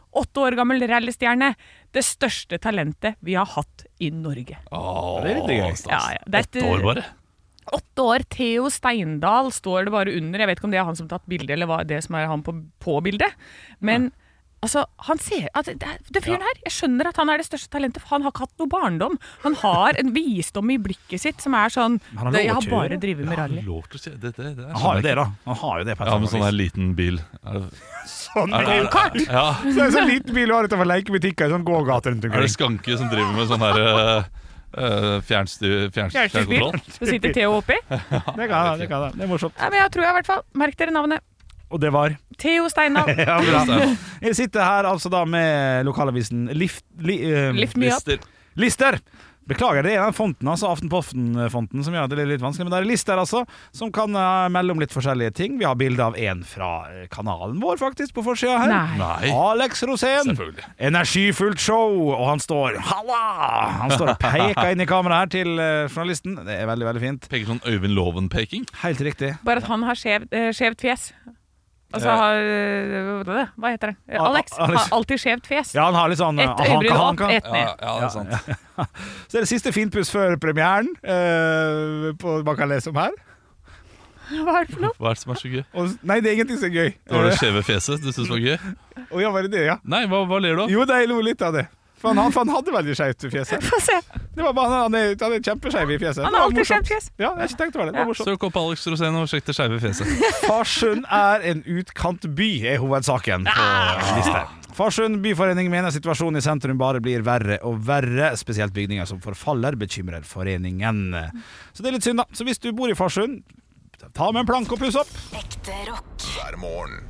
Åtte år gammel rallystjerne. Det største talentet vi har hatt i Norge. Åh, det er litt gøy. Ja, ja. Det er et- Åtte år bare. Åtte år, Theo Steindal står det bare under. Jeg vet ikke om det er han som har tatt bildet, eller hva det som er han på, på bildet. Men altså, han ser at det, det fyren her, jeg skjønner at han er det største talentet, for han har ikke hatt noe barndom. Han har en visdom i blikket sitt som er sånn, Han har det, lov jeg å har kjøre. bare drivet med rally. Lov til å si det, det, det er Han har jo det, da. Han har jo det på et Ja, eller med sånn annet her liten bil. Er det, Sånn er, er, Go-kart! ja. Så det er sånn liten bil du har utenfor lekebutikker i sånn gågate rundt Er det omkring. Skanke som driver med sånn her uh, fjernstyr, fjern, Fjernstyrbil. fjernkontroll? Så sitter Theo oppi. Det kan jeg, det kan jeg. Det er morsomt. Nei, men jeg tror jeg i hvert fall, merk dere navnet. Og det var Theo Steindal. ja, bra. Jeg sitter her altså da med lokalavisen Lift, li, eh, Lift me up. Lister. Lister. Beklager, det er den fonten, altså Aftenposten-fonten, som gjør det litt vanskelig. Men det er lister, altså, som kan uh, melde om litt forskjellige ting. Vi har bilde av en fra uh, kanalen vår, faktisk, på forsida her. Nei. Nei. Alex Rosén. Selvfølgelig. Energifullt show, og han står Halla! Han står og peker inn i kameraet her til uh, journalisten. Det er veldig, veldig fint. Peker sånn Øyvind Loven-peking. Helt riktig. Bare at han har skjevt, eh, skjevt fjes. Altså, Ja. har, eh, hva heter det? Al- Alex Alex. har alltid skjevt fjes. Ja, han har litt sånn uh, Et øyebryn hanka, opp, hanka. et ned. Ja, ja, det er sant. Så er det siste finpuss før premieren, uh, på, man kan lese om her. Hva er det for noe? Hva er det som er så gøy? Og, nei, det er ingenting som er gøy. Det var det skjeve fjeset du synes var gøy? Uh, og ja, var det det, ja? Nei, hva, hva ler du av? Jo, det jeg lo litt av det. For han, for han hadde veldig skjevt fjes. Få se. Det var bare, han er, han er kjempeskjev i fjeset. Han Det har var alltid morsomt. skjevt fjes. Ja, jeg har ikke tenkt over det. Det var morsomt. Søk opp Alex Rosén og sjekk det skeive fjeset. Farsund er en utkantby, er hovedsaken på lista. Farsund byforening mener situasjonen i sentrum bare blir verre og verre. Spesielt bygninger som forfaller bekymrer foreningen. Så det er litt synd, da. Så hvis du bor i Farsund, ta med en plank og puss opp. Ekte rock. hver morgen.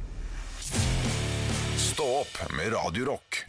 Stå opp med Radio Rock.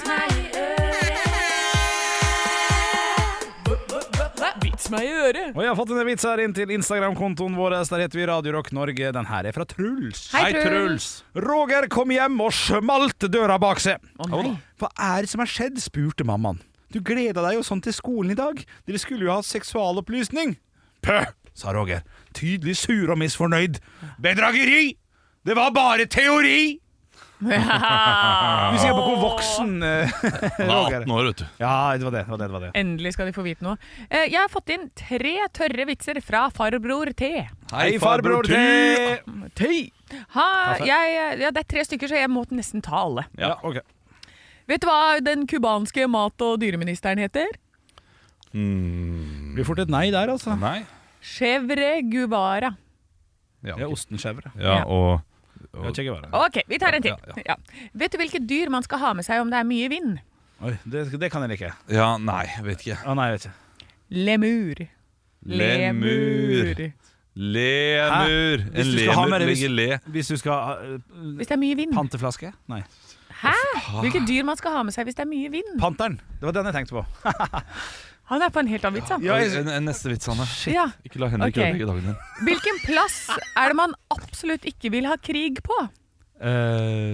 Vits meg i øret. Og jeg har fått en vits her inn til Instagram-kontoen vår. Der heter vi Radio Rock Norge. Den her er fra Truls. Hei, Truls. Roger kom hjem og smalt døra bak seg. Å nei. Hva er det som har skjedd, spurte mammaen. Du gleda deg jo sånn til skolen i dag. Dere skulle jo ha seksualopplysning. Pøh, sa Roger. Tydelig sur og misfornøyd. Bedrageri! Det var bare teori! Du ser på hvor voksen uh, Han er Roger atten år, vet du. Ja, det var det, det var det, det var det. Endelig skal de få vite noe. Eh, Jeg har fått inn tre tørre vitser fra farbror T. Hei, farbror T! T. Ha, jeg, ja, det er tre stykker, så jeg må nesten ta alle. Ja, ok. Vet du hva den kubanske mat- og dyreministeren heter? Mm. Blir fort et nei der, altså. Nei. Chevre Guevara. Ja, Det er ok. ostenskjevre. Ja, og, Ja, og Che Guevara. Ok, vi tar en til. Ja, Ja. Vet du hvilket dyr man skal ha med seg om det er mye vind? Oi, det, det kan jeg like. Ja, nei, vet ikke. Å nei, jeg vet ikke. Lemur. Lemur. Lemur. Hvis En du skal ha med lemur det, hvis- legger le. Hvis du skal uh, Hvis det er mye vind. Panteflaske? Nei. Hæ? Hvilket dyr man skal ha med seg hvis det er mye vind? Panteren. Det var den jeg tenkte på. Han er på en helt annen vits, han. Ja, jeg- En, en neste vits, Anne. Ja. Ikke la Henrik Ok. ødelegge dagen din. Hvilken plass er det man absolutt ikke vil ha krig på? Uh,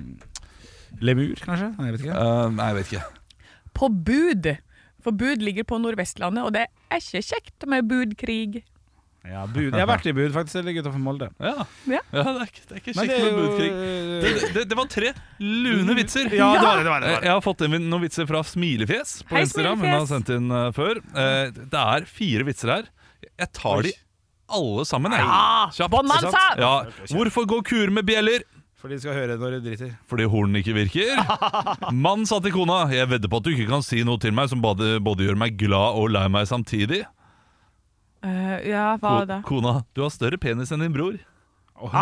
lemur, kanskje? Nei, jeg vet ikke. Eh, nei, jeg vet ikke. På Bud. For Bud ligger på Nordvestlandet, og det er ikke kjekt med budkrig. Ja, bud. Jeg har vært i bud, faktisk. Jeg ligger utenfor Molde. Ja, Ja. ja det er ikke, det er ikke Men kjekt det er med jo- budkrig. Det, det, det var tre lune vitser. Ja, det var det, det var det, det var det. Jeg har fått inn noen vitser fra Smilefjes på Hei, Instagram. Hun har Smilefjes. sendt inn eh, før. Eh, Det er fire vitser her. Jeg tar de alle sammen. jeg. Ja, Kjapt. bonanza! Ja. Hvorfor går kuer med bjeller? For de skal høre når de driter. Fordi hornen ikke virker. Mann sa til kona: jeg vedder på at du ikke kan si noe til meg som både, både gjør meg glad og lei meg samtidig. Eh, ja, hva Ko- da? Kona: du har større penis enn din bror. Oi,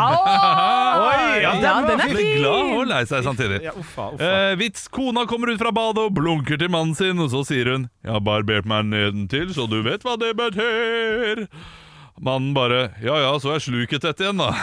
ja, den var den er Hun fin! blir glad og lei seg samtidig. Ja, uffa, uffa. Eh, vits. Kona kommer ut fra badet og blunker til mannen sin, og så sier hun: jeg har barbert meg nedentil, så du vet hva det betyr. Mannen bare: ja ja, så er sluket tett igjen, da.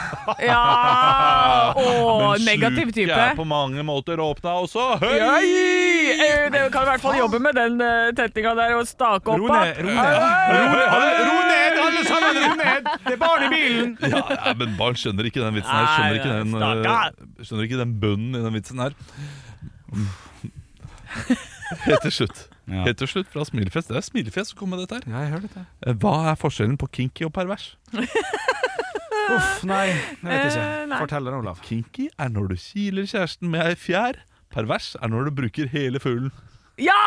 Ja! Å, Men negativ sluket type. er på mange måter åpna også. Høy! Oi! Eh, Det kan i hvert fall jobbe med den uh, tettinga der og stake opp. Ro ned, ro ned. Ro ned, alle- ro ned, alle sammen, ro ned! Det er barn i bilen! Ja, ja, men barn skjønner ikke den vitsen her. Skjønner ikke den, eh, skjønner ikke den bunnen i den vitsen her. Helt til slutt. Ja. Helt til slutt fra Smilefjes. Det er Smilefjes som kom med dette her. Ja, jeg hører dette. Eh, Hva er forskjellen på kinky og pervers? Uff, nei, jeg vet ikke. Eh, nei. Fortell det, Olav. Kinky er når du kiler kjæresten med ei fjær. Pervers er når du bruker hele fuglen. Ja!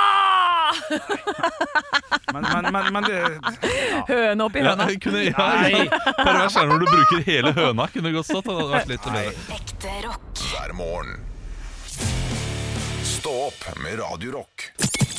Men, men, men, men det ja. Høne opp i høna. Ja, kunne, ja, ja. Pervers er når du bruker hele høna. Kunne godt stått, det hadde vært litt bedre. Ekte rock. Hver morgen. Stå opp med Radio Rock.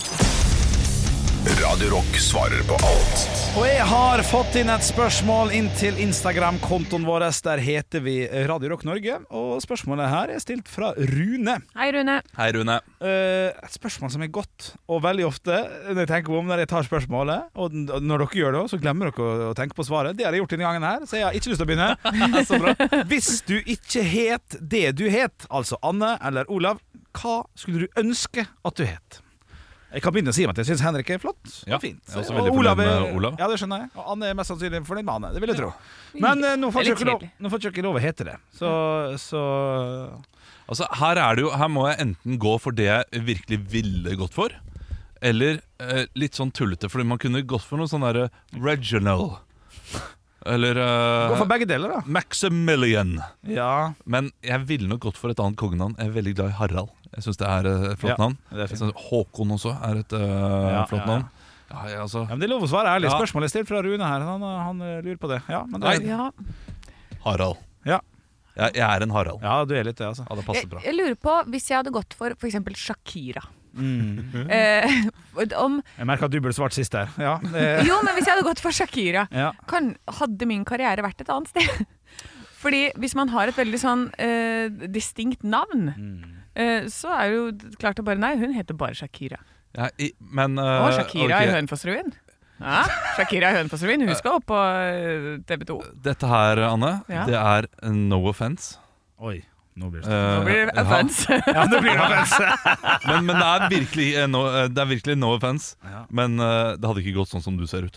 Radio Rock svarer på alt. Og jeg har fått inn et spørsmål inn til Instagram-kontoen vår. Der heter vi Radio Rock Norge. Og spørsmålet her er stilt fra Rune. Hei, Rune. Hei, Rune. Uh, et spørsmål som er godt. Og veldig ofte når jeg tenker om når jeg tar spørsmålet, og når dere gjør det, så glemmer dere å tenke på svaret. Det har jeg gjort denne gangen her, så jeg har ikke lyst til å begynne. Så bra. Hvis du ikke het det du het, altså Anne eller Olav, hva skulle du ønske at du het? Jeg kan begynne å si at jeg synes Henrik er flott og ja, fint. Jeg er også veldig fornøyd med Olav. Ja, det skjønner jeg. Og Anne er mest sannsynlig fornøyd med Anne, det vil jeg tro. Men uh, nå får jeg ikke lov, nå får jeg ikke lov å hete det. Så, så... Altså, her er det jo, her må jeg enten gå for det jeg virkelig ville gått for, eller eh, litt sånn tullete, fordi man kunne gått for noe sånn der Reginald. Eller uh, gå for begge deler, da. Maximilian. Ja. Men jeg ville nok gått for et annet kongenavn. Jeg er veldig glad i Harald. Jeg synes det er et flott ja, navn. synes, Håkon også er et uh, ja, flott navn. Ja, ja. Ja, ja, altså. Ja, men det er lov å svare ærlig. Ja. Spørsmålet er stilt fra Rune her. Han, han lurer på det. Ja, men det er... Ja. Harald. Ja. Jeg, jeg er en Harald. Ja, du er litt det, altså. Ja, det passer bra. Jeg, jeg lurer på, hvis jeg hadde gått for for eksempel Shakira. Mm. Eh, om, jeg merker at du burde svart sist der. Ja, det... Jo, men hvis jeg hadde gått for Shakira, ja. kan, hadde min karriere vært et annet sted. Fordi hvis man har et veldig sånn eh, distinkt navn, mm. eh, så er jo klart å bare, nei, hun heter bare Shakira. Ja, i, men, uh, og Shakira okay. i Hønefoss-revyen. Ja, Shakira i Hønefoss-revyen, hun skal opp på T V to. Dette her, Anne, ja. det er no offense. Oi, nå blir det, uh, nå blir det offense. Ja, nå blir det offense. men, men det er virkelig no, det er virkelig no offense. Ja. Men uh, det hadde ikke gått sånn som du ser ut.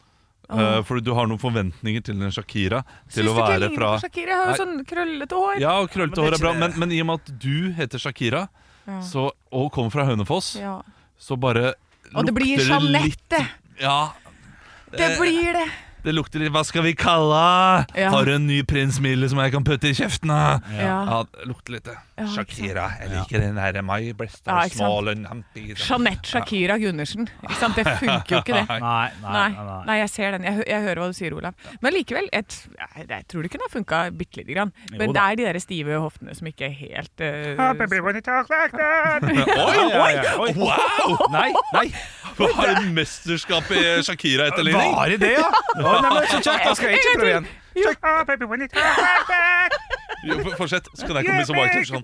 Uh, fordi du har noen forventninger til en Shakira. Til Syns å være du ikke fra på Shakira? Jeg har jo sånn krøllete hår. Ja, og krøllete hår er bra. Men, men i og med at du heter Shakira ja. så, og kommer fra Hønefoss, ja. så bare og det blir Jeanette. Ja, det, det blir det. Det lukter litt, hva skal vi kalle? Ja. Har du en ny prins Mille som jeg kan putte i kjeften av? Ja. ja, det lukter litt det. Ja, Shakira, jeg liker den der My Breast ja, Small and Humpy. Jeanette Shakira Gundersen. Ikke sant? Det funker jo ikke det. Nei, nei, nei, nei. nei jeg ser den, jeg, jeg hører hva du sier, Olav. Men likevel, et, jeg, jeg tror det kunne ha funket bitte lite grann. Men det er de der stive hoftene som ikke er helt uh, oh, baby, when you talk like that. Oi, oi, oi, wow! Nei, nei. Har du mesterskap i Shakira-etterligning? Var det det, ja? Oh, nei, men så kjekt, da skal jeg ikke prøve igjen. Oh, baby, when you talk like that. Jo, fortsett, så kan jeg komme i så white sånn.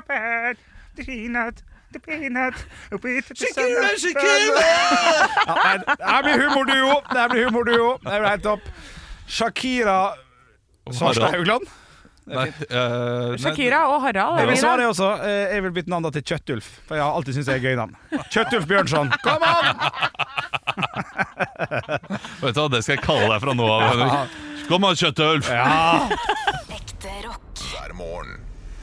The peanut, the peanut. Shakira, Shakira! Ja, det blir humorduo. Det blir humorduo. Det er helt topp. Shakira Svarstad Haugland. Nei, uh, Shakira og Harald. Jeg vil svare også. Jeg vil bytte navn til Kjøttulf, for jeg har alltid syntes det er gøy navn. Kjøttulf Bjørnson, kom an! Vet du hva, det skal jeg kalle deg fra nå av, Henrik. Kom an, Kjøttulf! Ja. Ekte rock. Hver morgen.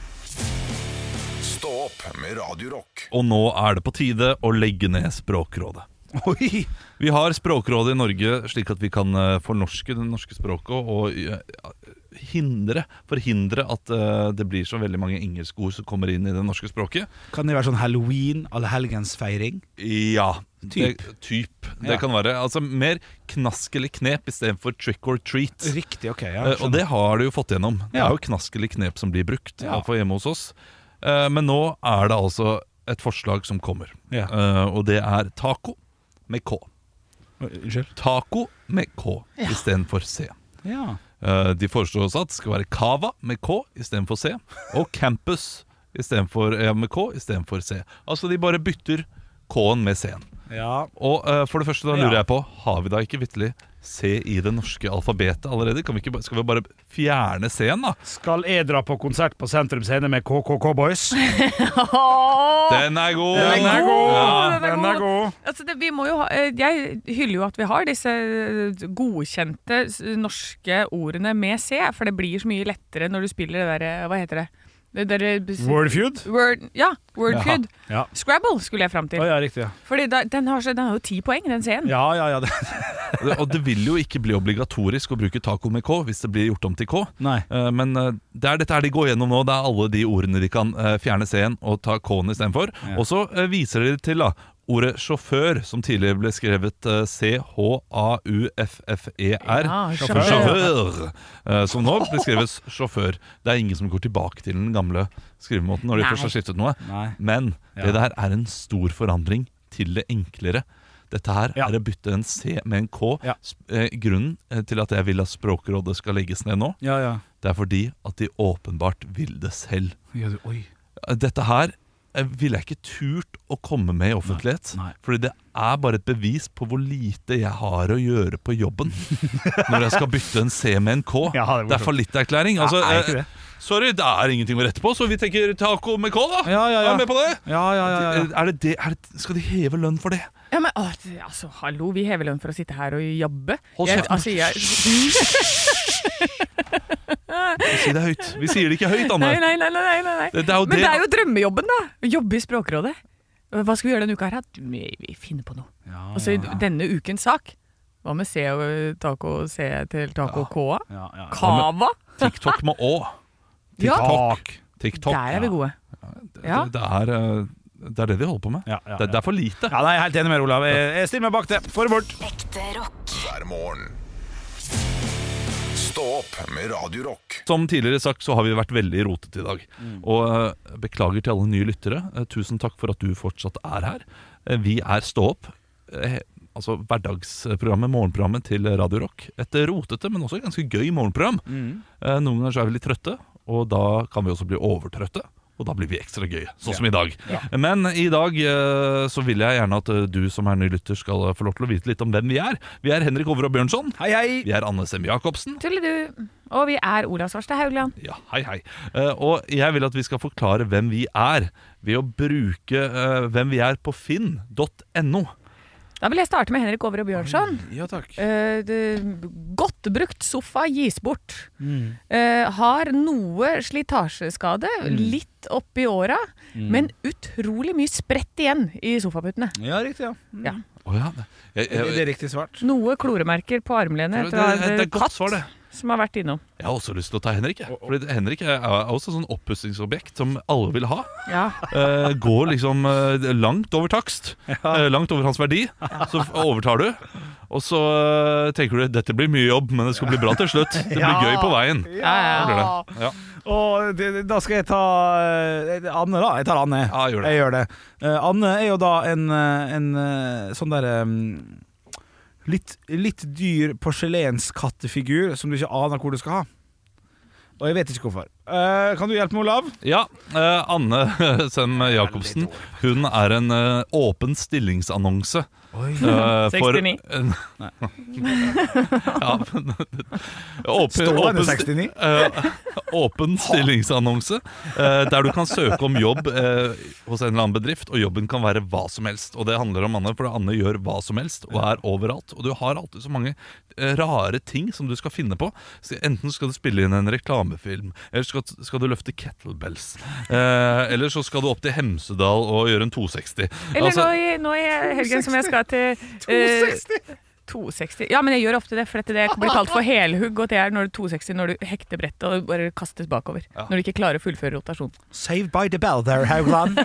Stå opp med Radio Rock. Og nå er det på tide å legge ned Språkrådet. Oi. Vi har Språkrådet i Norge slik at vi kan fornorske det norske språket og hindre, forhindre at uh, det blir så veldig mange engelske ord som kommer inn i det norske språket. Kan det være sånn Halloween, allhelgensfeiring? Ja, typ. Det, typ. det ja. kan være. Altså mer knask eller knep i stedet for trick or treat. Riktig, ok. Ja, uh, og det har du jo fått gjennom. Det ja. er jo knask eller knep som blir brukt ja. for hjemme hos oss. Uh, men nå er det altså et forslag som kommer. Ja. Uh, og det er taco med K. Unnskyld? Taco med K ja. i stedet for C. Ja. Uh, de foreslår også at det skal være Cava med K i stedet for C, og Campus i stedet for, ja, med K i stedet for C. Altså de bare bytter K-en med C-en. Ja. Og uh, for det første da lurer ja. jeg på, har vi da ikke vitterlig C i det norske alfabetet allerede? Kan vi ikke, skal vi bare fjerne C-en da? Skal jeg dra på konsert på Sentrum Scene med K K K Boys? Den er god! Den er god! Ja. Den er god. Den er god. Altså det, vi må jo ha, jeg hyller jo at vi har disse godkjente norske ordene med C, for det blir så mye lettere når du spiller det der, hva heter det? Det der, Wordfeud? Word, ja, Wordfeud. Ja. Scrabble skulle jeg frem til. Å, ja, riktig, ja. Fordi da, den, har, den har jo ti poeng, den scenen. Ja, ja, ja. Det. Og det vil jo ikke bli obligatorisk å bruke taco med K hvis det blir gjort om til K. Nei. Uh, men uh, det er dette her de går gjennom nå. Det er alle de ordene de kan uh, fjerne C-en og ta K-en i stedet for. Ja. Og så uh, viser de til da ordet sjåfør, som tidligere ble skrevet uh, C H A U F F E R. Ja, sjåfør. sjåfør. Uh, som nå blir skrevet sjåfør. Det er ingen som går tilbake til den gamle skrivemåten når de Nei. først har skiftet noe. Nei. Men Ja. det der er en stor forandring til det enklere. Dette her Ja. er å bytte en C med en K. Ja. Sp- eh, Grunnen eh, til at jeg vil at Språkrådet skal legges ned nå, Ja, ja. det er fordi at de åpenbart vil det selv. Ja, du- Oi. Dette her eh, ville jeg ikke turt å komme med i offentlighet. Nei, nei. Fordi det er bare et bevis på hvor lite jeg har å gjøre på jobben når jeg skal bytte en C med en K. Ja, det er morsomt. det er fallitterklæring. Altså, Ja, er ikke det? eh, sorry, det er ingenting å rette på, så vi tenker taco med K, da. Ja, ja, ja. Er du med på det? Ja, ja, ja, ja. Er det det? Er det, skal de heve lønn for det? Ja, men å, altså, hallo, vi hever lønn for å sitte her og jobbe. Hold Jeg, kjeften. altså, jeg, Si det høyt. Vi sier det ikke høyt, Anne. nei, nei, nei, nei, nei, nei. Det, det er jo Men det det. er jo drømmejobben, da. Å jobbe i Språkrådet. Hva skal vi gjøre denne uka her? da? Vi, vi finner på noe. Ja, Og så ja, ja. denne ukens sak. Hva med C og taco C til taco K? Ja, ja. Kava? TikTok med Å. Ja, Tak. TikTok. der er vi gode. Det, Ja. det, er, eh, det er det de holder på med. Ja, ja, Det, det er for lite. Ja, nei, jeg er helt enig med deg, Olav. Jeg, jeg stiller meg bak det. Få det bort. Ekte rock. hver morgen. Stå opp med Radio Rock. Som tidligere sagt så har vi vært veldig rotete i dag. Og eh, beklager til alle nye lyttere. Eh, tusen takk for at du fortsatt er her. Eh, vi er Stå opp. Eh, altså hverdagsprogrammet, morgenprogrammet til Radio Rock. Et rotete, men også ganske gøy morgenprogram. Eh, noen ganger så er vi litt trøtte, og da kan vi også bli overtrøtte. Og da blir vi ekstra gøye, sånn som i dag. Men i dag eh, så vil jeg gjerne at eh, du som er ny lytter skal få lov til å vite litt om hvem vi er. Vi er Henrik Over og Bjørnson. Hei, hei. Vi er Anne Sem Jacobsen. Tulledu. Og vi er Olav Svarstad Haugland. Ja, hei, hei. Eh, og jeg vil at vi skal forklare hvem vi er ved å bruke eh, hvem vi er på finn punktum no. Da vil jeg starte med Henrik Over og Bjørnson. Ja, takk. Eh, det, godt brukt sofa gis bort. Mm. Eh, har noe slitasjeskade, litt oppi åra, Mm. men utrolig mye spredt igjen i sofaputtene. Ja, riktig, ja. Mm. Ja. Å ja, det, jeg, Det, jeg, det er riktig svart. Noe kloremerker på armlenet det, etter å ha det, det er en godt katt svar, det. som har vært innom. Jeg har også lyst til å ta Henrik. Jeg. Fordi Henrik er er også sånn oppussingsobjekt som alle vil ha. Ja. Eh, går liksom eh, langt over takst. Eh, langt over hans verdi. Så f- overtar du. Og så eh, tenker du dette blir mye jobb, men det skal bli bra til slutt. Det blir Ja. gøy på veien. Ja, ja. Det blir det. Ja. Og det, da skal jeg ta eh, Anne, da. Jeg tar Anne. Ja, gjør det. Jeg gjør det. Eh, Anne er jo da en, eh, en eh, sånn derre litt, litt dyr porselenskattefigur som du ikke aner hvor du skal ha. Og jeg vet ikke hvorfor. Eh, kan du hjelpe meg, Olav? Ja, eh, Anne Sem Jacobsen. Hun er en eh, åpen stillingsannonse. Oi. eh, for- sekstini. ja, men, åpen, Stående åpen, sekstini? eh, åpen stillingsannonse eh, der du kan søke om jobb eh, hos en eller annen bedrift, og jobben kan være hva som helst. Og det handler om Anne, for Anne gjør hva som helst og er overalt. Og du har alltid så mange eh, rare ting som du skal finne på. Så enten skal du spille inn en reklamefilm, eller skal, skal du løfte kettlebells, eh, eller så skal du opp til Hemsedal og gjøre en to seksti. Eller Altså, nå, i, nå i helgen som jeg skal til eh, to seksti. Ja, men jeg gjør ofte det, for dette det blir kalt for helhugg, og det er når du to seksti når du hekter brettet og bare kastes bakover. Ja. Når du ikke klarer å fullføre rotasjon. Saved by the bell there, Haugland.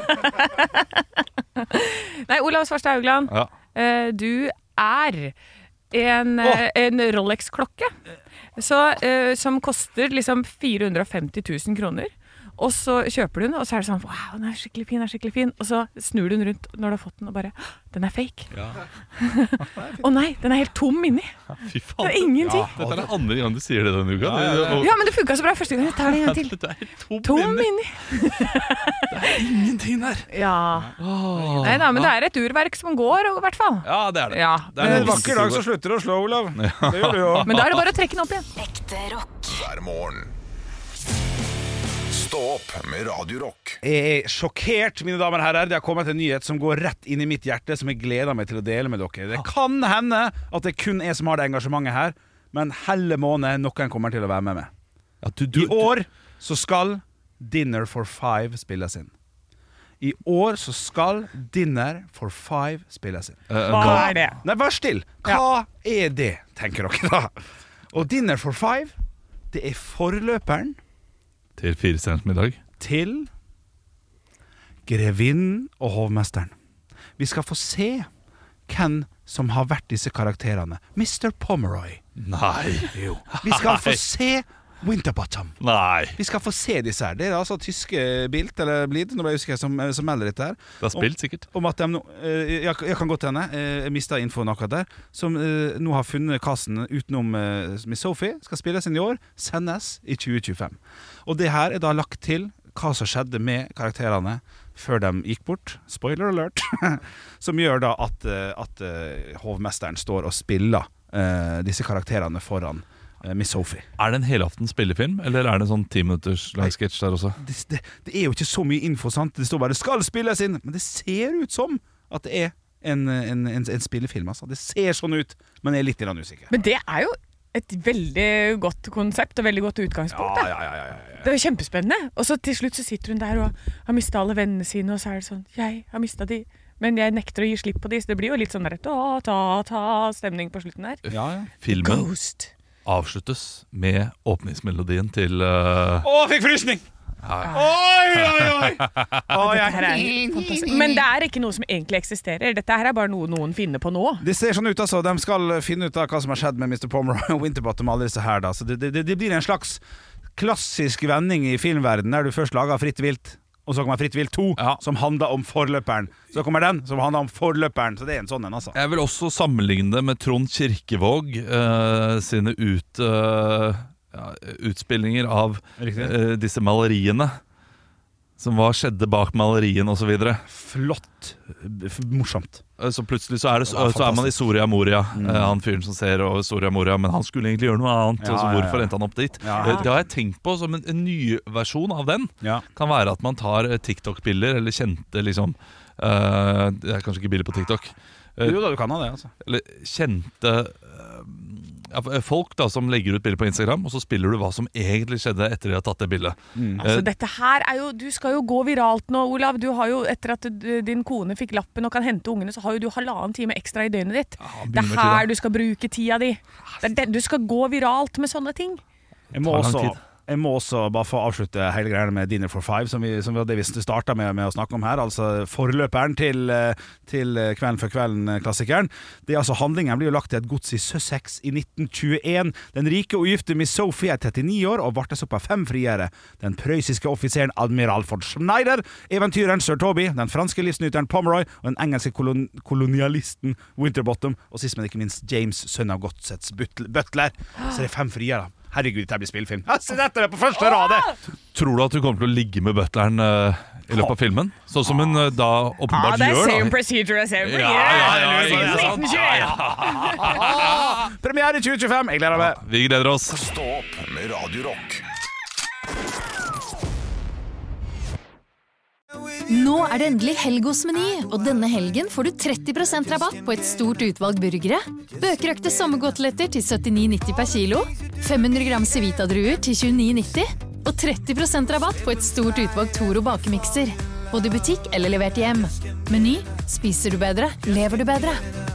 Nei, Olav Svarstad Haugland, ja. eh, du er en, eh, en Rolex-klokke så, eh, som koster liksom fire hundre og femti tusen kroner. Og så kjøper du den, og så er det sånn wow, den er skikkelig fin, den er skikkelig fin. Og så snur du den rundt når du har fått den, og bare den er fake. Å nei, den er helt tom inni. Fy faen. Det er ingenting. Ja, dette er det andre gang du sier det denne uka. Ja, men det funka så bra første gang. Jeg tar det en gang til. Det er helt tom, Tom inni. inni. Det er ingenting der. Ja. Nei da, men det er et urverk som går, i hvert fall. Ja, det er det. Ja. Det er Men noe en vakker dag så slutter det å slå, Olav. Det gjør du jo. Men da er det bare å trekke den opp igjen. Ekte rock. hver morgen. Stå opp med Radio Rock. Jeg er sjokkert, mine damer og herrer. Det har kommet en nyhet som går rett inn i mitt hjerte, som jeg gleder meg til å dele med dere. Det kan hende at det kun er som har det engasjementet her, men helle måned noen kommer til å være med meg. Ja, du, du, I år så skal Dinner for Five spilles inn. I år så skal Dinner for Five spilles inn. Uh, Hva er det? Nei, vær still. Hva er det, tenker dere da? Og Dinner for Five, det er forløperen Til fire stjerners middag. til Grevinnen og hovmesteren. Vi skal få se hvem som har vært disse karakterene. mister Pomeroy. Nei. Jo. Vi skal få se Winterbottom. Nei. Vi skal få se disse her. Det er altså tyske Bild, eller Blid, nå ble jeg husker som, som melder dette her. Det har spilt sikkert. Om, om at de nå, eh, jeg, jeg kan godt hende, eh, jeg mistet infoen akkurat der, som eh, nå har funnet kassen utenom eh, Miss Sophie, skal spilles inn i år, sendes i tjue tjuefem. Og det her er da lagt til hva som skjedde med karakterene før de gikk bort, spoiler alert, som gjør da at, eh, at eh, hovmesteren står og spiller eh, disse karakterene foran Miss Sophie. Er det en helaftens spillefilm, eller er det en sånn ti minutters lang sketsj der også? Det, det, det er jo ikke så mye info, sant? Det står bare 'skal spilles inn', men det ser ut som at det er en, en, en, en spillefilm. Altså. Det ser sånn ut, men jeg er litt usikker. Men det er jo et veldig godt konsept og veldig godt utgangspunkt. Ja, ja, ja, ja, ja. Det er jo kjempespennende. Og så til slutt så sitter hun der og har mistet alle vennene sine, og så er det sånn, jeg har mistet de, men jeg nekter å gi slipp på de, så det blir jo litt sånn der, ta, ta, ta, stemning på slutten der. Ja, ja. Filmen Ghost. avsluttes med åpningsmelodien til uh... Å, fikk frysning! Ja. Oi, oi, oi! Å, Dette her er fantastisk. Men det er ikke noe som egentlig eksisterer. Dette her er bare noe noen finner på nå. Det ser sånn ut, altså. De skal finne ut av hva som har skjedd med mister Pomeroy og Winterbottom og alle disse her, da. Så det, det, det blir en slags klassisk vending i filmverdenen, der du først lager Fritt vilt, og så kommer Fritt vilt to, ja, som handler om forløperen. Så kommer den, som handler om forløperen. Så det er en sånn en, altså. Jeg vil også sammenligne det med Trond Kirkevåg uh, sine ut, uh, ja, utspillinger av uh, disse maleriene. Som hva skjedde bak malerien og så videre. Flott. Morsomt. Så plutselig så er, det, så, så er man i Soria Moria, mm. Han fyren som ser over Soria Moria, men han skulle egentlig gjøre noe annet, ja, altså hvorfor ja, ja. endte han opp dit? Ja, ja. Det har jeg tenkt på som en, en ny versjon av den, ja. Kan være at man tar TikTok-bilder, eller kjente liksom, uh, det er kanskje ikke bilder på TikTok. Uh, jo da, du kan ha det, altså. Eller kjente uh, folk da som legger ut bilder på Instagram, og så spiller du hva som egentlig skjedde etter de har tatt det bildet. Mm. Altså dette her er jo, du skal jo gå viralt nå, Olav. Du har jo, etter at din kone fikk lappen og kan hente ungene, så har jo du halvannen time ekstra i døgnet ditt. Ja, det er her du skal bruke tida di. Det er det, du skal gå viralt med sånne ting. Jeg må også... Jeg må også bare få avslutte hele greia med Dinner for Five, som vi, som vi, det vi startet med, med å snakke om her. Altså forløperen til, til Kvelden for kvelden-klassikeren. Det er altså Handlingen blir jo lagt til et gods i Sussex i nitten tjueen. Den rike og gifte Miss Sophie er trettini år og vartes opp av fem friere. Den prøysiske offiseren Admiral von Schneider, eventyreren Sir Toby, den franske livsnyteren Pomeroy og den engelske kolon kolonialisten Winterbottom, og sist men ikke minst James, sønn av Godsets butler. Så det er fem friere. Herregud, dette blir spillfilm. Ja, se dette er på første rade. Tror du at du kommer til å ligge med butleren uh, i løpet av filmen? Sånn som hun uh, da åpenbart gjør. Ja, det er same procedure as every year. Ja, ja, ja, ja, ja, ja, ja. Premiere i tjue tjuefem, jeg gleder meg. Ja, vi gleder oss. Stå opp med Radio Rock. Nå er det endelig helg hos Meny, og denne helgen får du tretti prosent rabatt på et stort utvalg burgere. Bøkerøkte sommergåteletter til syttini nitti per kilo, fem hundre gram Civita-druer til tjueni nitti, og tretti prosent rabatt på et stort utvalg Toro bakemikser. Både i butikk eller levert hjem. Meny, spiser du bedre, lever du bedre.